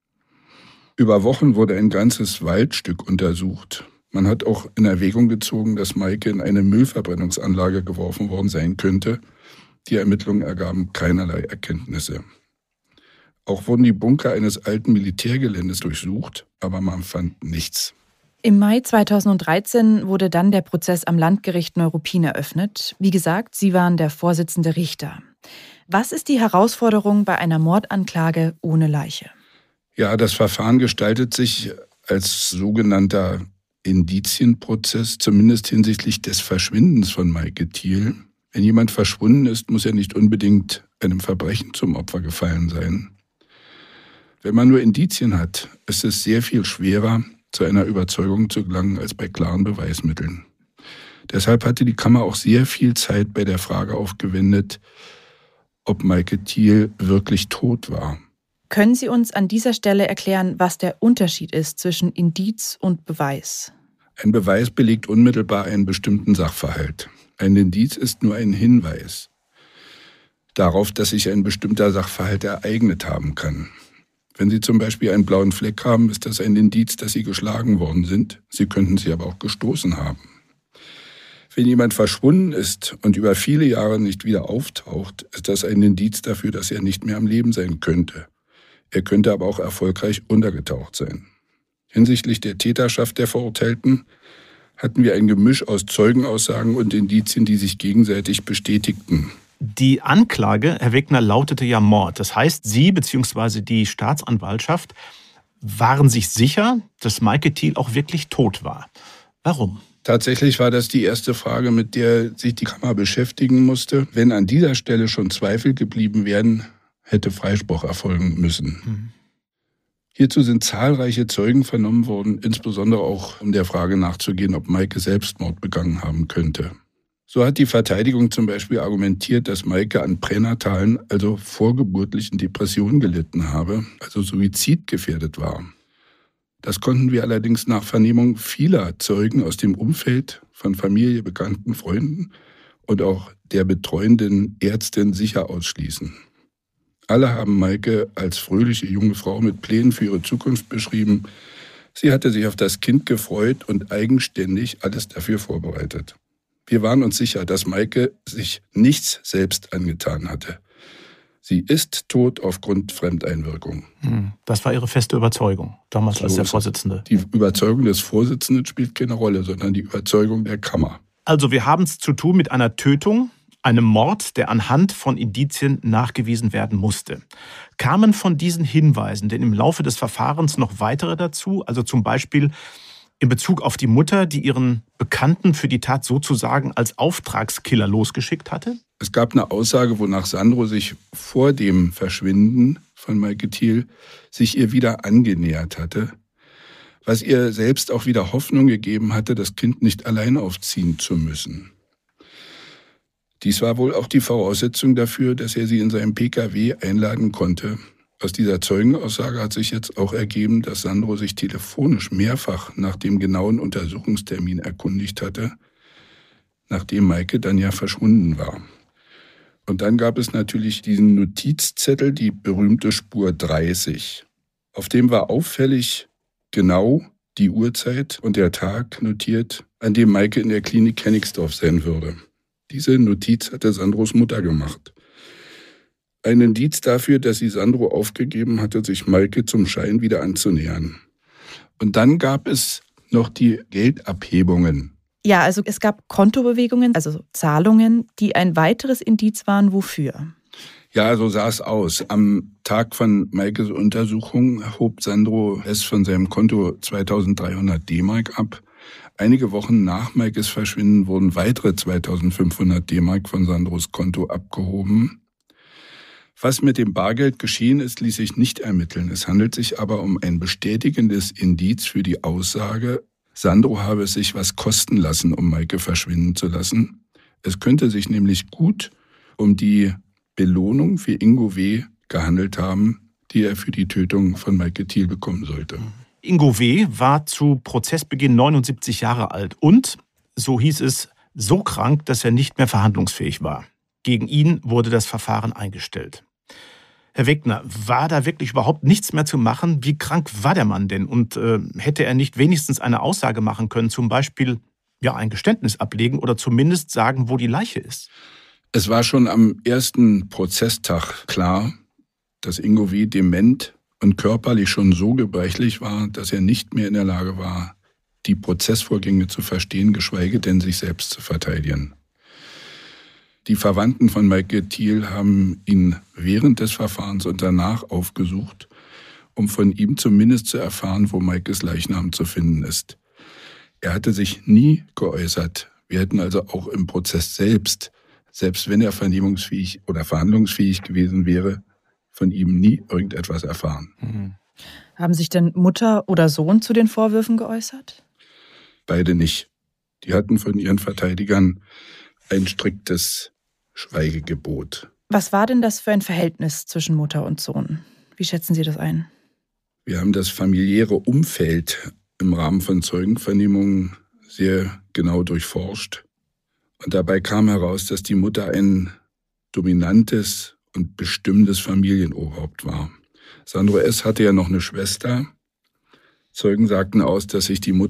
Über Wochen wurde ein ganzes Waldstück untersucht. Man hat auch in Erwägung gezogen, dass Maike in eine Müllverbrennungsanlage geworfen worden sein könnte. Die Ermittlungen ergaben keinerlei Erkenntnisse. Auch wurden die Bunker eines alten Militärgeländes durchsucht, aber man fand nichts. Im Mai 2013 wurde dann der Prozess am Landgericht Neuruppin eröffnet. Wie gesagt, Sie waren der Vorsitzende Richter. Was ist die Herausforderung bei einer Mordanklage ohne Leiche? Ja, das Verfahren gestaltet sich als sogenannter Indizienprozess, zumindest hinsichtlich des Verschwindens von Maike Thiel. Wenn jemand verschwunden ist, muss er nicht unbedingt einem Verbrechen zum Opfer gefallen sein. Wenn man nur Indizien hat, ist es sehr viel schwerer, zu einer Überzeugung zu gelangen als bei klaren Beweismitteln. Deshalb hatte die Kammer auch sehr viel Zeit bei der Frage aufgewendet, ob Maike Thiel wirklich tot war. Können Sie uns an dieser Stelle erklären, was der Unterschied ist zwischen Indiz und Beweis? Ein Beweis belegt unmittelbar einen bestimmten Sachverhalt. Ein Indiz ist nur ein Hinweis darauf, dass sich ein bestimmter Sachverhalt ereignet haben kann. Wenn Sie zum Beispiel einen blauen Fleck haben, ist das ein Indiz, dass Sie geschlagen worden sind. Sie könnten sie aber auch gestoßen haben. Wenn jemand verschwunden ist und über viele Jahre nicht wieder auftaucht, ist das ein Indiz dafür, dass er nicht mehr am Leben sein könnte. Er könnte aber auch erfolgreich untergetaucht sein. Hinsichtlich der Täterschaft der Verurteilten hatten wir ein Gemisch aus Zeugenaussagen und Indizien, die sich gegenseitig bestätigten. Die Anklage, Herr Wegner, lautete ja Mord. Das heißt, Sie bzw. die Staatsanwaltschaft waren sich sicher, dass Meike Thiel auch wirklich tot war. Warum? Tatsächlich war das die erste Frage, mit der sich die Kammer beschäftigen musste. Wenn an dieser Stelle schon Zweifel geblieben wären, hätte Freispruch erfolgen müssen. Hierzu sind zahlreiche Zeugen vernommen worden, insbesondere auch um der Frage nachzugehen, ob Meike Selbstmord begangen haben könnte. So hat die Verteidigung zum Beispiel argumentiert, dass Meike an pränatalen, also vorgeburtlichen Depressionen gelitten habe, also suizidgefährdet war. Das konnten wir allerdings nach Vernehmung vieler Zeugen aus dem Umfeld von Familie, Bekannten, Freunden und auch der betreuenden Ärztin sicher ausschließen. Alle haben Meike als fröhliche junge Frau mit Plänen für ihre Zukunft beschrieben. Sie hatte sich auf das Kind gefreut und eigenständig alles dafür vorbereitet. Wir waren uns sicher, dass Meike sich nichts selbst angetan hatte. Sie ist tot aufgrund Fremdeinwirkung. Das war Ihre feste Überzeugung, damals So als der ist es. Vorsitzende. Die Überzeugung des Vorsitzenden spielt keine Rolle, sondern die Überzeugung der Kammer. Also wir haben es zu tun mit einer Tötung, einem Mord, der anhand von Indizien nachgewiesen werden musste. Kamen von diesen Hinweisen denn im Laufe des Verfahrens noch weitere dazu? Also zum Beispiel in Bezug auf die Mutter, die ihren Bekannten für die Tat sozusagen als Auftragskiller losgeschickt hatte? Es gab eine Aussage, wonach Sandro sich vor dem Verschwinden von Meike Thiel sich ihr wieder angenähert hatte, was ihr selbst auch wieder Hoffnung gegeben hatte, das Kind nicht allein aufziehen zu müssen. Dies war wohl auch die Voraussetzung dafür, dass er sie in seinem PKW einladen konnte. Aus dieser Zeugenaussage hat sich jetzt auch ergeben, dass Sandro sich telefonisch mehrfach nach dem genauen Untersuchungstermin erkundigt hatte, nachdem Meike dann ja verschwunden war. Und dann gab es natürlich diesen Notizzettel, die berühmte Spur 30. Auf dem war auffällig genau die Uhrzeit und der Tag notiert, an dem Meike in der Klinik Hennigsdorf sein würde. Diese Notiz hatte Sandros Mutter gemacht. Ein Indiz dafür, dass sie Sandro aufgegeben hatte, sich Meike zum Schein wieder anzunähern. Und dann gab es noch die Geldabhebungen. Ja, also es gab Kontobewegungen, also Zahlungen, die ein weiteres Indiz waren. Wofür? Ja, so sah es aus. Am Tag von Meikes Untersuchung hob Sandro S. von seinem Konto 2300 D-Mark ab. Einige Wochen nach Meikes Verschwinden wurden weitere 2500 D-Mark von Sandros Konto abgehoben. Was mit dem Bargeld geschehen ist, ließ sich nicht ermitteln. Es handelt sich aber um ein bestätigendes Indiz für die Aussage, Sandro habe es sich was kosten lassen, um Meike verschwinden zu lassen. Es könnte sich nämlich gut um die Belohnung für Ingo W. gehandelt haben, die er für die Tötung von Meike Thiel bekommen sollte. Ingo W. war zu Prozessbeginn 79 Jahre alt und, so hieß es, so krank, dass er nicht mehr verhandlungsfähig war. Gegen ihn wurde das Verfahren eingestellt. Herr Wegner, war da wirklich überhaupt nichts mehr zu machen? Wie krank war der Mann denn? Und hätte er nicht wenigstens eine Aussage machen können, zum Beispiel ein Geständnis ablegen oder zumindest sagen, wo die Leiche ist? Es war schon am ersten Prozesstag klar, dass Ingo W. dement und körperlich schon so gebrechlich war, dass er nicht mehr in der Lage war, die Prozessvorgänge zu verstehen, geschweige denn sich selbst zu verteidigen. Die Verwandten von Meike Thiel haben ihn während des Verfahrens und danach aufgesucht, um von ihm zumindest zu erfahren, wo Meikes Leichnam zu finden ist. Er hatte sich nie geäußert. Wir hätten also auch im Prozess selbst wenn er vernehmungsfähig oder verhandlungsfähig gewesen wäre, von ihm nie irgendetwas erfahren. Haben sich denn Mutter oder Sohn zu den Vorwürfen geäußert? Beide nicht. Die hatten von ihren Verteidigern ein striktes Schweigegebot. Was war denn das für ein Verhältnis zwischen Mutter und Sohn? Wie schätzen Sie das ein? Wir haben das familiäre Umfeld im Rahmen von Zeugenvernehmungen sehr genau durchforscht. Und dabei kam heraus, dass die Mutter ein dominantes und bestimmendes Familienoberhaupt war. Sandro S. hatte ja noch eine Schwester. Zeugen sagten aus, dass sich die Mutter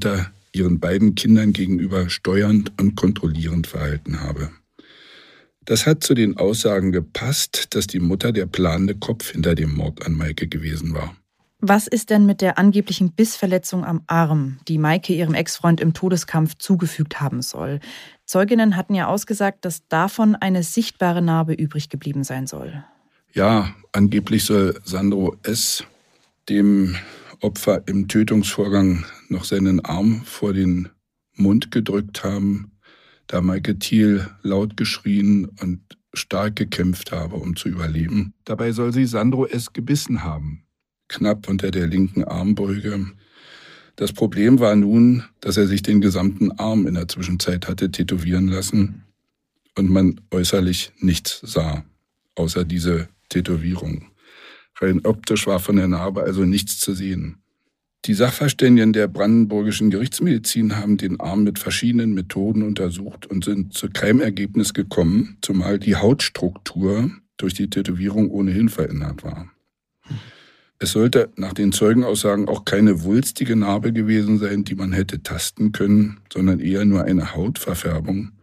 ihren beiden Kindern gegenüber steuernd und kontrollierend verhalten habe. Das hat zu den Aussagen gepasst, dass die Mutter der planende Kopf hinter dem Mord an Maike gewesen war. Was ist denn mit der angeblichen Bissverletzung am Arm, die Maike ihrem Ex-Freund im Todeskampf zugefügt haben soll? Zeuginnen hatten ja ausgesagt, dass davon eine sichtbare Narbe übrig geblieben sein soll. Ja, angeblich soll Sandro S. dem Opfer im Tötungsvorgang noch seinen Arm vor den Mund gedrückt haben, da Maike Thiel laut geschrien und stark gekämpft habe, um zu überleben. Dabei soll sie Sandro S. gebissen haben, knapp unter der linken Armbeuge. Das Problem war nun, dass er sich den gesamten Arm in der Zwischenzeit hatte tätowieren lassen und man äußerlich nichts sah, außer diese Tätowierung. Rein optisch war von der Narbe also nichts zu sehen. Die Sachverständigen der brandenburgischen Gerichtsmedizin haben den Arm mit verschiedenen Methoden untersucht und sind zu keinem Ergebnis gekommen, zumal die Hautstruktur durch die Tätowierung ohnehin verändert war. Es sollte nach den Zeugenaussagen auch keine wulstige Narbe gewesen sein, die man hätte tasten können, sondern eher nur eine Hautverfärbung,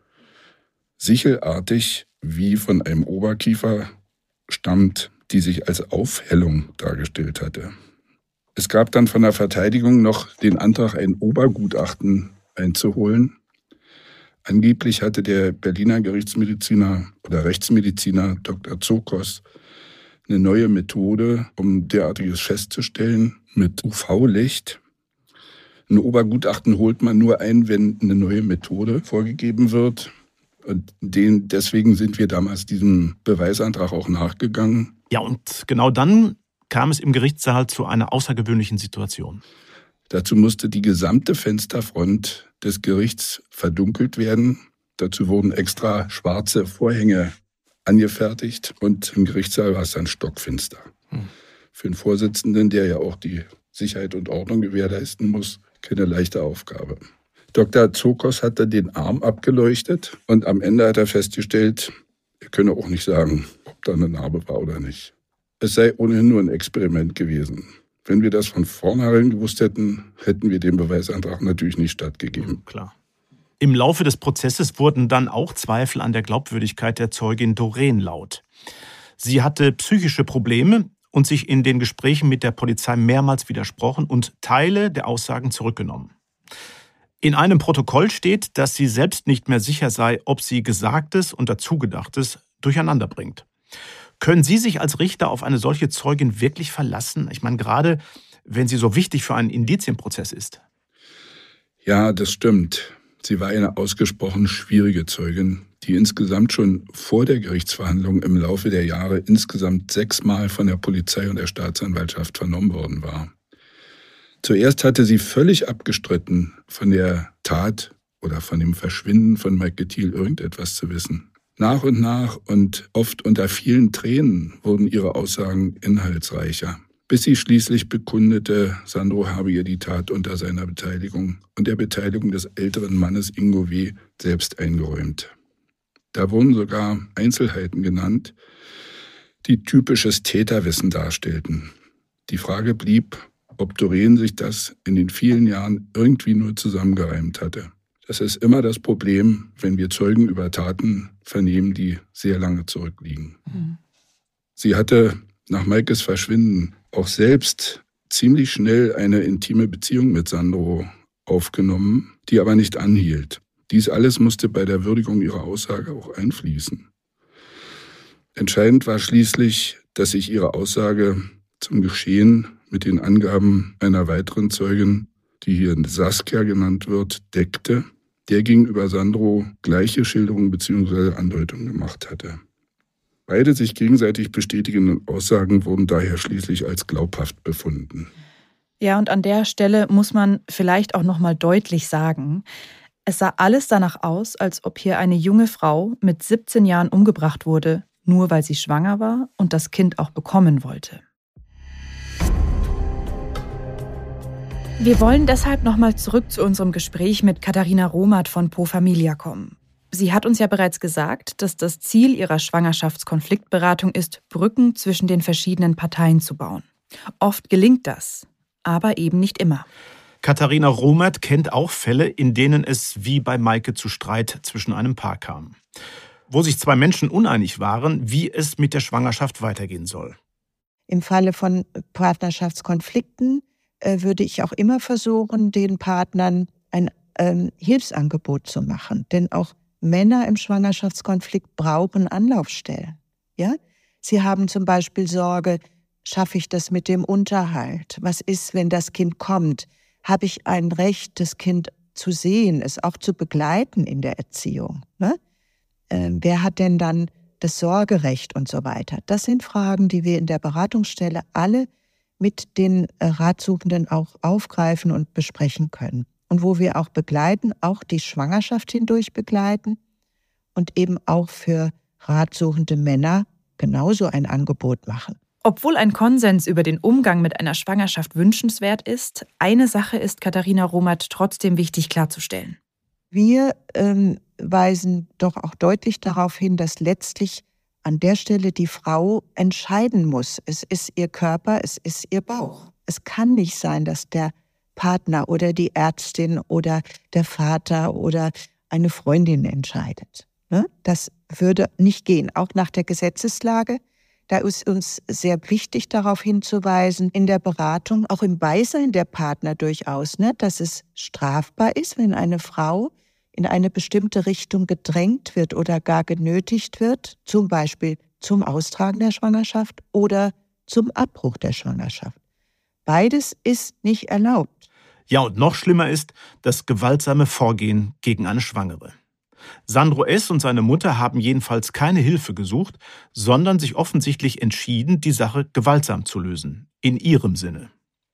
sichelartig wie von einem Oberkiefer stammt, die sich als Aufhellung dargestellt hatte. Es gab dann von der Verteidigung noch den Antrag, ein Obergutachten einzuholen. Angeblich hatte der Berliner Gerichtsmediziner oder Rechtsmediziner Dr. Zokos eine neue Methode, um derartiges festzustellen, mit UV-Licht. Ein Obergutachten holt man nur ein, wenn eine neue Methode vorgegeben wird. Und deswegen sind wir damals diesem Beweisantrag auch nachgegangen. Ja, und genau dann kam es im Gerichtssaal zu einer außergewöhnlichen Situation. Dazu musste die gesamte Fensterfront des Gerichts verdunkelt werden. Dazu wurden extra schwarze Vorhänge angefertigt und im Gerichtssaal war es dann stockfinster. Für den Vorsitzenden, der ja auch die Sicherheit und Ordnung gewährleisten muss, keine leichte Aufgabe. Dr. Zokos hatte den Arm abgeleuchtet und am Ende hat er festgestellt, er könne auch nicht sagen, ob da eine Narbe war oder nicht. Es sei ohnehin nur ein Experiment gewesen. Wenn wir das von vornherein gewusst hätten, hätten wir dem Beweisantrag natürlich nicht stattgegeben. Klar. Im Laufe des Prozesses wurden dann auch Zweifel an der Glaubwürdigkeit der Zeugin Doreen laut. Sie hatte psychische Probleme und sich in den Gesprächen mit der Polizei mehrmals widersprochen und Teile der Aussagen zurückgenommen. In einem Protokoll steht, dass sie selbst nicht mehr sicher sei, ob sie Gesagtes und Dazugedachtes durcheinander bringt. Können Sie sich als Richter auf eine solche Zeugin wirklich verlassen? Ich meine, gerade wenn sie so wichtig für einen Indizienprozess ist. Ja, das stimmt. Sie war eine ausgesprochen schwierige Zeugin, die insgesamt schon vor der Gerichtsverhandlung im Laufe der Jahre insgesamt 6-mal von der Polizei und der Staatsanwaltschaft vernommen worden war. Zuerst hatte sie völlig abgestritten, von der Tat oder von dem Verschwinden von Maike Thiel irgendetwas zu wissen. Nach und nach und oft unter vielen Tränen wurden ihre Aussagen inhaltsreicher, bis sie schließlich bekundete, Sandro habe ihr die Tat unter seiner Beteiligung und der Beteiligung des älteren Mannes Ingo W. selbst eingeräumt. Da wurden sogar Einzelheiten genannt, die typisches Täterwissen darstellten. Die Frage blieb, ob Doreen sich das in den vielen Jahren irgendwie nur zusammengereimt hatte. Das ist immer das Problem, wenn wir Zeugen über Taten vernehmen, die sehr lange zurückliegen. Sie hatte nach Maikes Verschwinden auch selbst ziemlich schnell eine intime Beziehung mit Sandro aufgenommen, die aber nicht anhielt. Dies alles musste bei der Würdigung ihrer Aussage auch einfließen. Entscheidend war schließlich, dass sich ihre Aussage zum Geschehen mit den Angaben einer weiteren Zeugin, die hier Saskia genannt wird, deckte, der gegenüber Sandro gleiche Schilderungen bzw. Andeutungen gemacht hatte. Beide sich gegenseitig bestätigenden Aussagen wurden daher schließlich als glaubhaft befunden. Ja, und an der Stelle muss man vielleicht auch noch mal deutlich sagen, es sah alles danach aus, als ob hier eine junge Frau mit 17 Jahren umgebracht wurde, nur weil sie schwanger war und das Kind auch bekommen wollte. Wir wollen deshalb nochmal zurück zu unserem Gespräch mit Katharina Rohmatt von Pro Familia kommen. Sie hat uns ja bereits gesagt, dass das Ziel ihrer Schwangerschaftskonfliktberatung ist, Brücken zwischen den verschiedenen Parteien zu bauen. Oft gelingt das, aber eben nicht immer. Katharina Romert kennt auch Fälle, in denen es wie bei Maike zu Streit zwischen einem Paar kam. Wo sich zwei Menschen uneinig waren, wie es mit der Schwangerschaft weitergehen soll. Im Falle von Partnerschaftskonflikten würde ich auch immer versuchen, den Partnern ein Hilfsangebot zu machen. Denn auch Männer im Schwangerschaftskonflikt brauchen Anlaufstellen. Ja? Sie haben zum Beispiel Sorge, schaffe ich das mit dem Unterhalt? Was ist, wenn das Kind kommt? Habe ich ein Recht, das Kind zu sehen, es auch zu begleiten in der Erziehung? Ne? Wer hat denn dann das Sorgerecht und so weiter? Das sind Fragen, die wir in der Beratungsstelle alle mit den Ratsuchenden auch aufgreifen und besprechen können. Und wo wir auch begleiten, auch die Schwangerschaft hindurch begleiten und eben auch für ratsuchende Männer genauso ein Angebot machen. Obwohl ein Konsens über den Umgang mit einer Schwangerschaft wünschenswert ist, eine Sache ist Katharina Romert trotzdem wichtig klarzustellen. Wir weisen doch auch deutlich darauf hin, dass letztlich an der Stelle die Frau entscheiden muss. Es ist ihr Körper, es ist ihr Bauch. Es kann nicht sein, dass der Partner oder die Ärztin oder der Vater oder eine Freundin entscheidet. Das würde nicht gehen, auch nach der Gesetzeslage. Da ist uns sehr wichtig, darauf hinzuweisen, in der Beratung, auch im Beisein der Partner durchaus, dass es strafbar ist, wenn eine Frau in eine bestimmte Richtung gedrängt wird oder gar genötigt wird, zum Beispiel zum Austragen der Schwangerschaft oder zum Abbruch der Schwangerschaft. Beides ist nicht erlaubt. Ja, und noch schlimmer ist das gewaltsame Vorgehen gegen eine Schwangere. Sandro S. und seine Mutter haben jedenfalls keine Hilfe gesucht, sondern sich offensichtlich entschieden, die Sache gewaltsam zu lösen, in ihrem Sinne.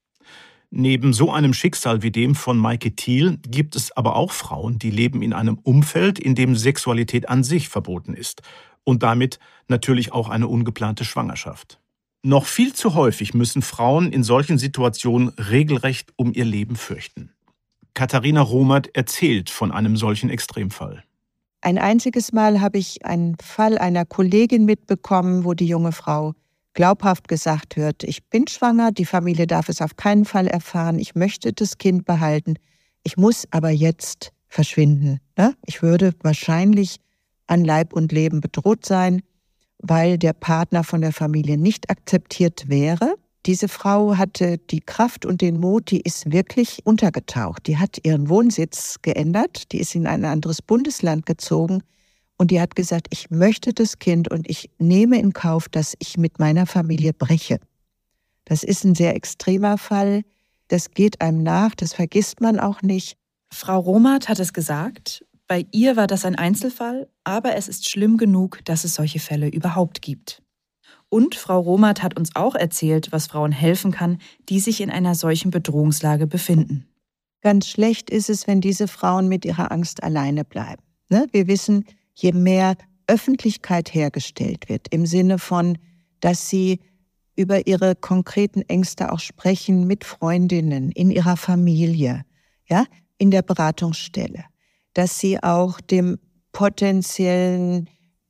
Neben so einem Schicksal wie dem von Maike Thiel gibt es aber auch Frauen, die leben in einem Umfeld, in dem Sexualität an sich verboten ist und damit natürlich auch eine ungeplante Schwangerschaft. Noch viel zu häufig müssen Frauen in solchen Situationen regelrecht um ihr Leben fürchten. Katharina Romert erzählt von einem solchen Extremfall. Ein einziges Mal habe ich einen Fall einer Kollegin mitbekommen, wo die junge Frau glaubhaft gesagt wird, ich bin schwanger, die Familie darf es auf keinen Fall erfahren, ich möchte das Kind behalten, ich muss aber jetzt verschwinden. Ich würde wahrscheinlich an Leib und Leben bedroht sein, weil der Partner von der Familie nicht akzeptiert wäre. Diese Frau hatte die Kraft und den Mut, die ist wirklich untergetaucht. Die hat ihren Wohnsitz geändert, die ist in ein anderes Bundesland gezogen und die hat gesagt, ich möchte das Kind und ich nehme in Kauf, dass ich mit meiner Familie breche. Das ist ein sehr extremer Fall, das geht einem nach, das vergisst man auch nicht. Frau Romert hat es gesagt, bei ihr war das ein Einzelfall, aber es ist schlimm genug, dass es solche Fälle überhaupt gibt. Und Frau Romert hat uns auch erzählt, was Frauen helfen kann, die sich in einer solchen Bedrohungslage befinden. Ganz schlecht ist es, wenn diese Frauen mit ihrer Angst alleine bleiben. Wir wissen, je mehr Öffentlichkeit hergestellt wird, im Sinne von, dass sie über ihre konkreten Ängste auch sprechen mit Freundinnen, in ihrer Familie, in der Beratungsstelle, dass sie auch dem potenziellen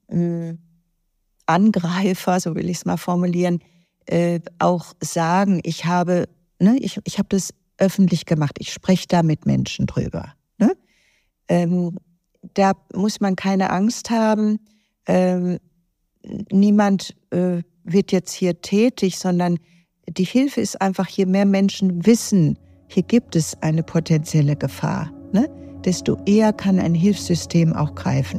Angreifer, so will ich es mal formulieren, auch sagen, ich habe das öffentlich gemacht, ich spreche da mit Menschen drüber. Da muss man keine Angst haben, niemand wird jetzt hier tätig, sondern die Hilfe ist einfach, je mehr Menschen wissen, hier gibt es eine potenzielle Gefahr, desto eher kann ein Hilfssystem auch greifen.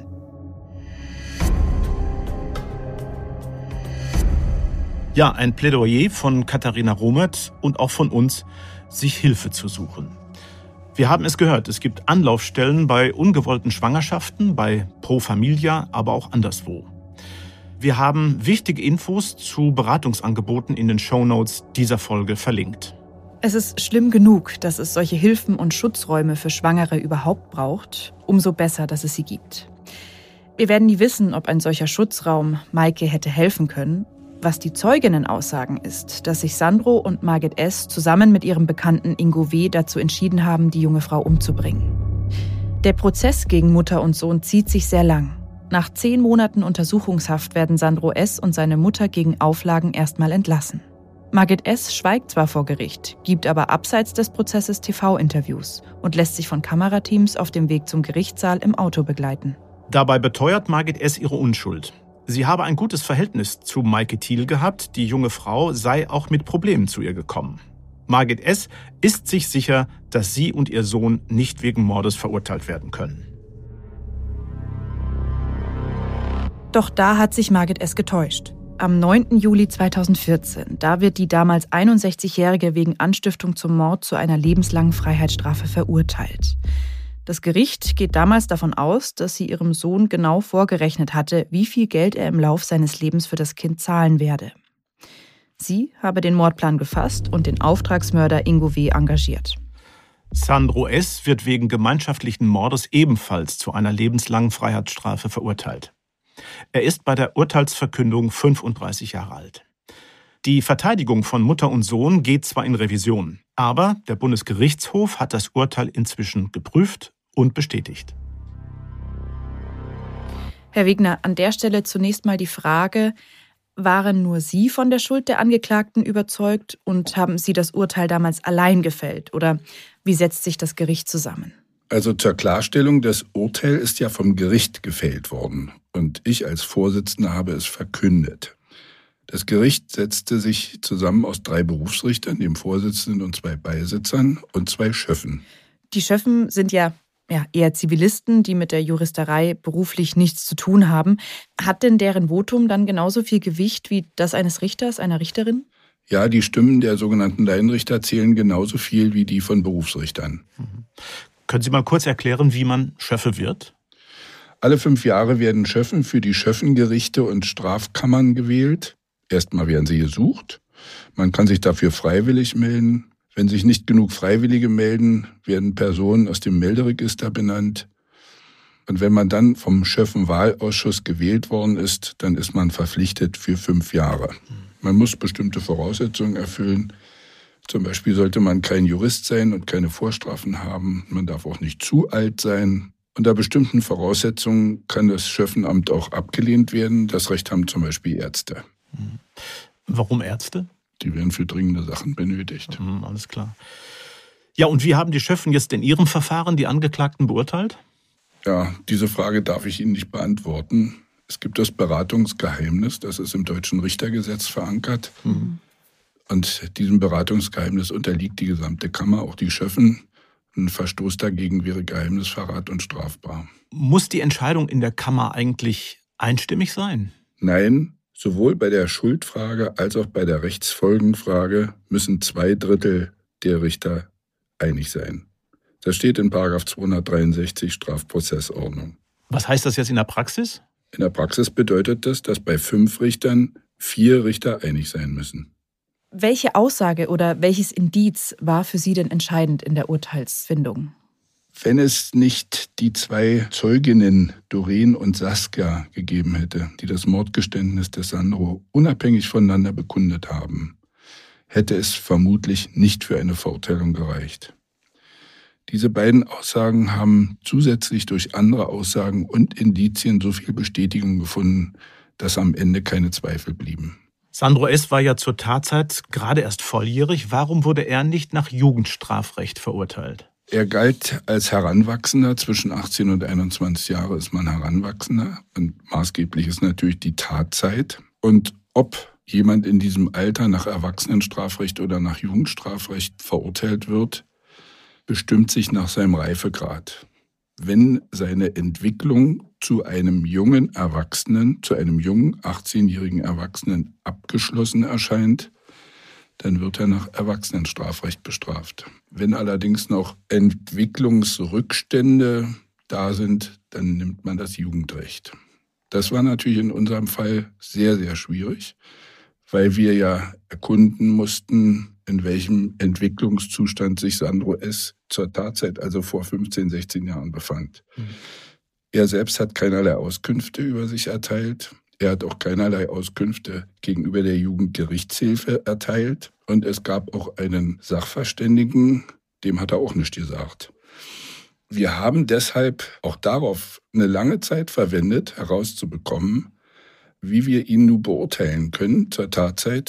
Ja, ein Plädoyer von Katharina Romert und auch von uns, sich Hilfe zu suchen. Wir haben es gehört, es gibt Anlaufstellen bei ungewollten Schwangerschaften, bei Pro Familia, aber auch anderswo. Wir haben wichtige Infos zu Beratungsangeboten in den Shownotes dieser Folge verlinkt. Es ist schlimm genug, dass es solche Hilfen und Schutzräume für Schwangere überhaupt braucht. Umso besser, dass es sie gibt. Wir werden nie wissen, ob ein solcher Schutzraum Maike hätte helfen können. Was die Zeuginnen aussagen ist, dass sich Sandro und Margit S. zusammen mit ihrem Bekannten Ingo W. dazu entschieden haben, die junge Frau umzubringen. Der Prozess gegen Mutter und Sohn zieht sich sehr lang. Nach 10 Monaten Untersuchungshaft werden Sandro S. und seine Mutter gegen Auflagen erstmal entlassen. Margit S. schweigt zwar vor Gericht, gibt aber abseits des Prozesses TV-Interviews und lässt sich von Kamerateams auf dem Weg zum Gerichtssaal im Auto begleiten. Dabei beteuert Margit S. ihre Unschuld. Sie habe ein gutes Verhältnis zu Maike Thiel gehabt, die junge Frau sei auch mit Problemen zu ihr gekommen. Margit S. ist sich sicher, dass sie und ihr Sohn nicht wegen Mordes verurteilt werden können. Doch da hat sich Margit S. getäuscht. Am 9. Juli 2014, da wird die damals 61-Jährige wegen Anstiftung zum Mord zu einer lebenslangen Freiheitsstrafe verurteilt. Das Gericht geht damals davon aus, dass sie ihrem Sohn genau vorgerechnet hatte, wie viel Geld er im Lauf seines Lebens für das Kind zahlen werde. Sie habe den Mordplan gefasst und den Auftragsmörder Ingo W. engagiert. Sandro S. wird wegen gemeinschaftlichen Mordes ebenfalls zu einer lebenslangen Freiheitsstrafe verurteilt. Er ist bei der Urteilsverkündung 35 Jahre alt. Die Verteidigung von Mutter und Sohn geht zwar in Revision, aber der Bundesgerichtshof hat das Urteil inzwischen geprüft und bestätigt. Herr Wegner, an der Stelle zunächst mal die Frage, waren nur Sie von der Schuld der Angeklagten überzeugt und haben Sie das Urteil damals allein gefällt? Oder wie setzt sich das Gericht zusammen? Also zur Klarstellung, das Urteil ist ja vom Gericht gefällt worden und ich als Vorsitzender habe es verkündet. Das Gericht setzte sich zusammen aus 3 Berufsrichtern, dem Vorsitzenden und 2 Beisitzern und 2 Schöffen. Die Schöffen sind ja eher Zivilisten, die mit der Juristerei beruflich nichts zu tun haben. Hat denn deren Votum dann genauso viel Gewicht wie das eines Richters, einer Richterin? Ja, die Stimmen der sogenannten Laienrichter zählen genauso viel wie die von Berufsrichtern. Können Sie mal kurz erklären, wie man Schöffe wird? Alle 5 Jahre werden Schöffen für die Schöffengerichte und Strafkammern gewählt. Erstmal werden sie gesucht. Man kann sich dafür freiwillig melden. Wenn sich nicht genug Freiwillige melden, werden Personen aus dem Melderegister benannt. Und wenn man dann vom Schöffenwahlausschuss gewählt worden ist, dann ist man verpflichtet für 5 Jahre. Man muss bestimmte Voraussetzungen erfüllen. Zum Beispiel sollte man kein Jurist sein und keine Vorstrafen haben. Man darf auch nicht zu alt sein. Unter bestimmten Voraussetzungen kann das Schöffenamt auch abgelehnt werden. Das Recht haben zum Beispiel Ärzte. Warum Ärzte? Die werden für dringende Sachen benötigt. Alles klar. Ja, und wie haben die Schöffen jetzt in ihrem Verfahren die Angeklagten beurteilt? Ja, diese Frage darf ich Ihnen nicht beantworten. Es gibt das Beratungsgeheimnis, das ist im deutschen Richtergesetz verankert. Und diesem Beratungsgeheimnis unterliegt die gesamte Kammer, auch die Schöffen. Ein Verstoß dagegen wäre Geheimnisverrat und strafbar. Muss die Entscheidung in der Kammer eigentlich einstimmig sein? Nein, sowohl bei der Schuldfrage als auch bei der Rechtsfolgenfrage müssen 2/3 der Richter einig sein. Das steht in § 263 Strafprozessordnung. Was heißt das jetzt in der Praxis? In der Praxis bedeutet das, dass bei 5 Richtern 4 Richter einig sein müssen. Welche Aussage oder welches Indiz war für Sie denn entscheidend in der Urteilsfindung? Wenn es nicht die 2 Zeuginnen, Doreen und Saskia, gegeben hätte, die das Mordgeständnis des Sandro unabhängig voneinander bekundet haben, hätte es vermutlich nicht für eine Verurteilung gereicht. Diese beiden Aussagen haben zusätzlich durch andere Aussagen und Indizien so viel Bestätigung gefunden, dass am Ende keine Zweifel blieben. Sandro S. war ja zur Tatzeit gerade erst volljährig. Warum wurde er nicht nach Jugendstrafrecht verurteilt? Er galt als Heranwachsender. Zwischen 18 und 21 Jahre ist man Heranwachsender. Und maßgeblich ist natürlich die Tatzeit. Und ob jemand in diesem Alter nach Erwachsenenstrafrecht oder nach Jugendstrafrecht verurteilt wird, bestimmt sich nach seinem Reifegrad. Wenn seine Entwicklung zu einem jungen Erwachsenen, zu einem jungen 18-jährigen Erwachsenen abgeschlossen erscheint, dann wird er nach Erwachsenenstrafrecht bestraft. Wenn allerdings noch Entwicklungsrückstände da sind, dann nimmt man das Jugendrecht. Das war natürlich in unserem Fall sehr, sehr schwierig, weil wir ja erkunden mussten, in welchem Entwicklungszustand sich Sandro S. zur Tatzeit, also vor 15, 16 Jahren befand. Er selbst hat keinerlei Auskünfte über sich erteilt. Er hat auch keinerlei Auskünfte gegenüber der Jugendgerichtshilfe erteilt. Und es gab auch einen Sachverständigen, dem hat er auch nichts gesagt. Wir haben deshalb auch darauf eine lange Zeit verwendet, herauszubekommen, wie wir ihn nun beurteilen können zur Tatzeit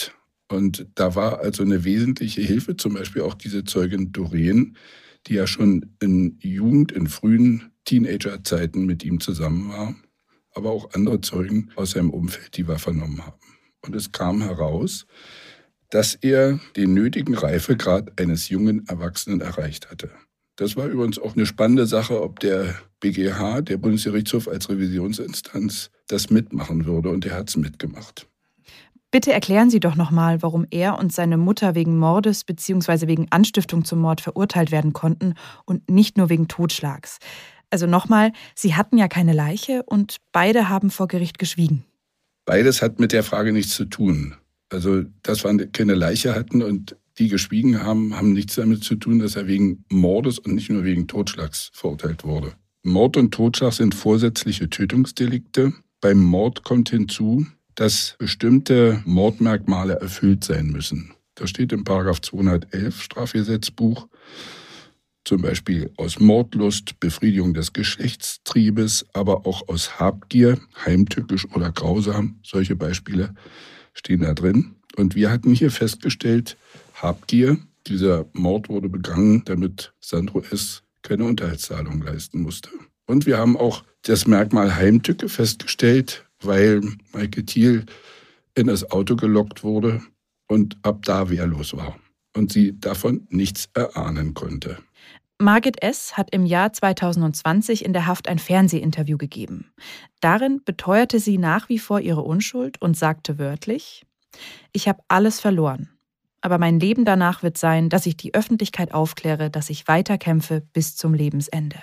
Und da war also eine wesentliche Hilfe, zum Beispiel auch diese Zeugin Doreen, die ja schon in frühen Teenagerzeiten mit ihm zusammen war, aber auch andere Zeugen aus seinem Umfeld, die wir vernommen haben. Und es kam heraus, dass er den nötigen Reifegrad eines jungen Erwachsenen erreicht hatte. Das war übrigens auch eine spannende Sache, ob der BGH, der Bundesgerichtshof als Revisionsinstanz, das mitmachen würde. Und er hat es mitgemacht. Bitte erklären Sie doch nochmal, warum er und seine Mutter wegen Mordes bzw. wegen Anstiftung zum Mord verurteilt werden konnten und nicht nur wegen Totschlags. Also nochmal, Sie hatten ja keine Leiche und beide haben vor Gericht geschwiegen. Beides hat mit der Frage nichts zu tun. Also, dass wir keine Leiche hatten und die geschwiegen haben, haben nichts damit zu tun, dass er wegen Mordes und nicht nur wegen Totschlags verurteilt wurde. Mord und Totschlag sind vorsätzliche Tötungsdelikte. Beim Mord kommt hinzu, dass bestimmte Mordmerkmale erfüllt sein müssen. Das steht im § 211 Strafgesetzbuch. Zum Beispiel aus Mordlust, Befriedigung des Geschlechtstriebes, aber auch aus Habgier, heimtückisch oder grausam. Solche Beispiele stehen da drin. Und wir hatten hier festgestellt, Habgier, dieser Mord wurde begangen, damit Sandro S. keine Unterhaltszahlung leisten musste. Und wir haben auch das Merkmal Heimtücke festgestellt, weil Maike Thiel in das Auto gelockt wurde und ab da wehrlos war und sie davon nichts erahnen konnte. Margit S. hat im Jahr 2020 in der Haft ein Fernsehinterview gegeben. Darin beteuerte sie nach wie vor ihre Unschuld und sagte wörtlich: Ich habe alles verloren. Aber mein Leben danach wird sein, dass ich die Öffentlichkeit aufkläre, dass ich weiterkämpfe bis zum Lebensende.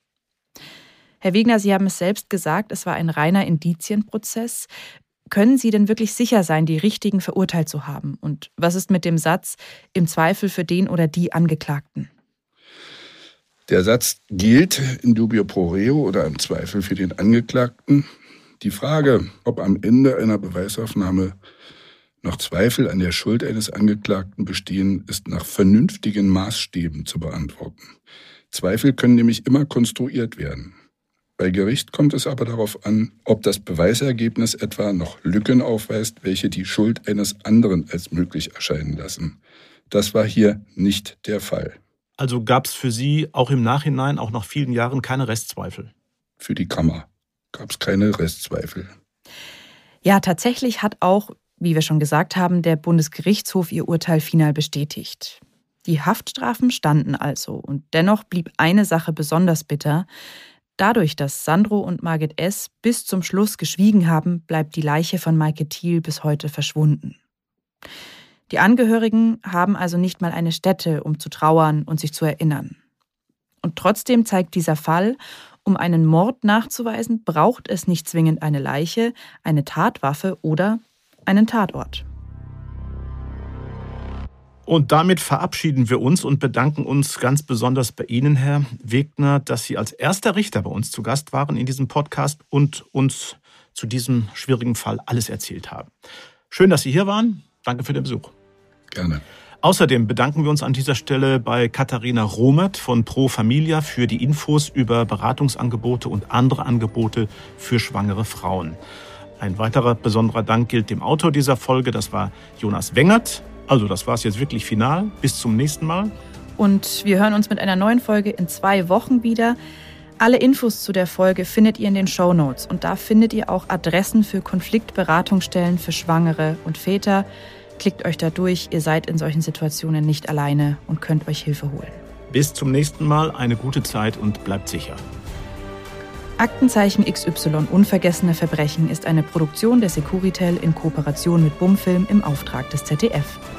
Herr Wegner, Sie haben es selbst gesagt, es war ein reiner Indizienprozess. Können Sie denn wirklich sicher sein, die Richtigen verurteilt zu haben? Und was ist mit dem Satz, im Zweifel für den oder die Angeklagten? Der Satz gilt in dubio pro reo oder im Zweifel für den Angeklagten. Die Frage, ob am Ende einer Beweisaufnahme noch Zweifel an der Schuld eines Angeklagten bestehen, ist nach vernünftigen Maßstäben zu beantworten. Zweifel können nämlich immer konstruiert werden. Bei Gericht kommt es aber darauf an, ob das Beweisergebnis etwa noch Lücken aufweist, welche die Schuld eines anderen als möglich erscheinen lassen. Das war hier nicht der Fall. Also gab es für Sie auch im Nachhinein, auch nach vielen Jahren, keine Restzweifel? Für die Kammer gab es keine Restzweifel. Ja, tatsächlich hat auch, wie wir schon gesagt haben, der Bundesgerichtshof ihr Urteil final bestätigt. Die Haftstrafen standen also und dennoch blieb eine Sache besonders bitter. Dadurch, dass Sandro und Margit S. bis zum Schluss geschwiegen haben, bleibt die Leiche von Maike Thiel bis heute verschwunden. Die Angehörigen haben also nicht mal eine Stätte, um zu trauern und sich zu erinnern. Und trotzdem zeigt dieser Fall, um einen Mord nachzuweisen, braucht es nicht zwingend eine Leiche, eine Tatwaffe oder einen Tatort. Und damit verabschieden wir uns und bedanken uns ganz besonders bei Ihnen, Herr Wegner, dass Sie als erster Richter bei uns zu Gast waren in diesem Podcast und uns zu diesem schwierigen Fall alles erzählt haben. Schön, dass Sie hier waren. Danke für den Besuch. Gerne. Außerdem bedanken wir uns an dieser Stelle bei Katharina Romert von Pro Familia für die Infos über Beratungsangebote und andere Angebote für schwangere Frauen. Ein weiterer besonderer Dank gilt dem Autor dieser Folge, das war Jonas Wengert. Also das war es jetzt wirklich final. Bis zum nächsten Mal. Und wir hören uns mit einer neuen Folge in 2 Wochen wieder. Alle Infos zu der Folge findet ihr in den Shownotes. Und da findet ihr auch Adressen für Konfliktberatungsstellen für Schwangere und Väter. Klickt euch da durch, ihr seid in solchen Situationen nicht alleine und könnt euch Hilfe holen. Bis zum nächsten Mal, eine gute Zeit und bleibt sicher. Aktenzeichen XY Unvergessene Verbrechen ist eine Produktion der Securitel in Kooperation mit Bumfilm im Auftrag des ZDF.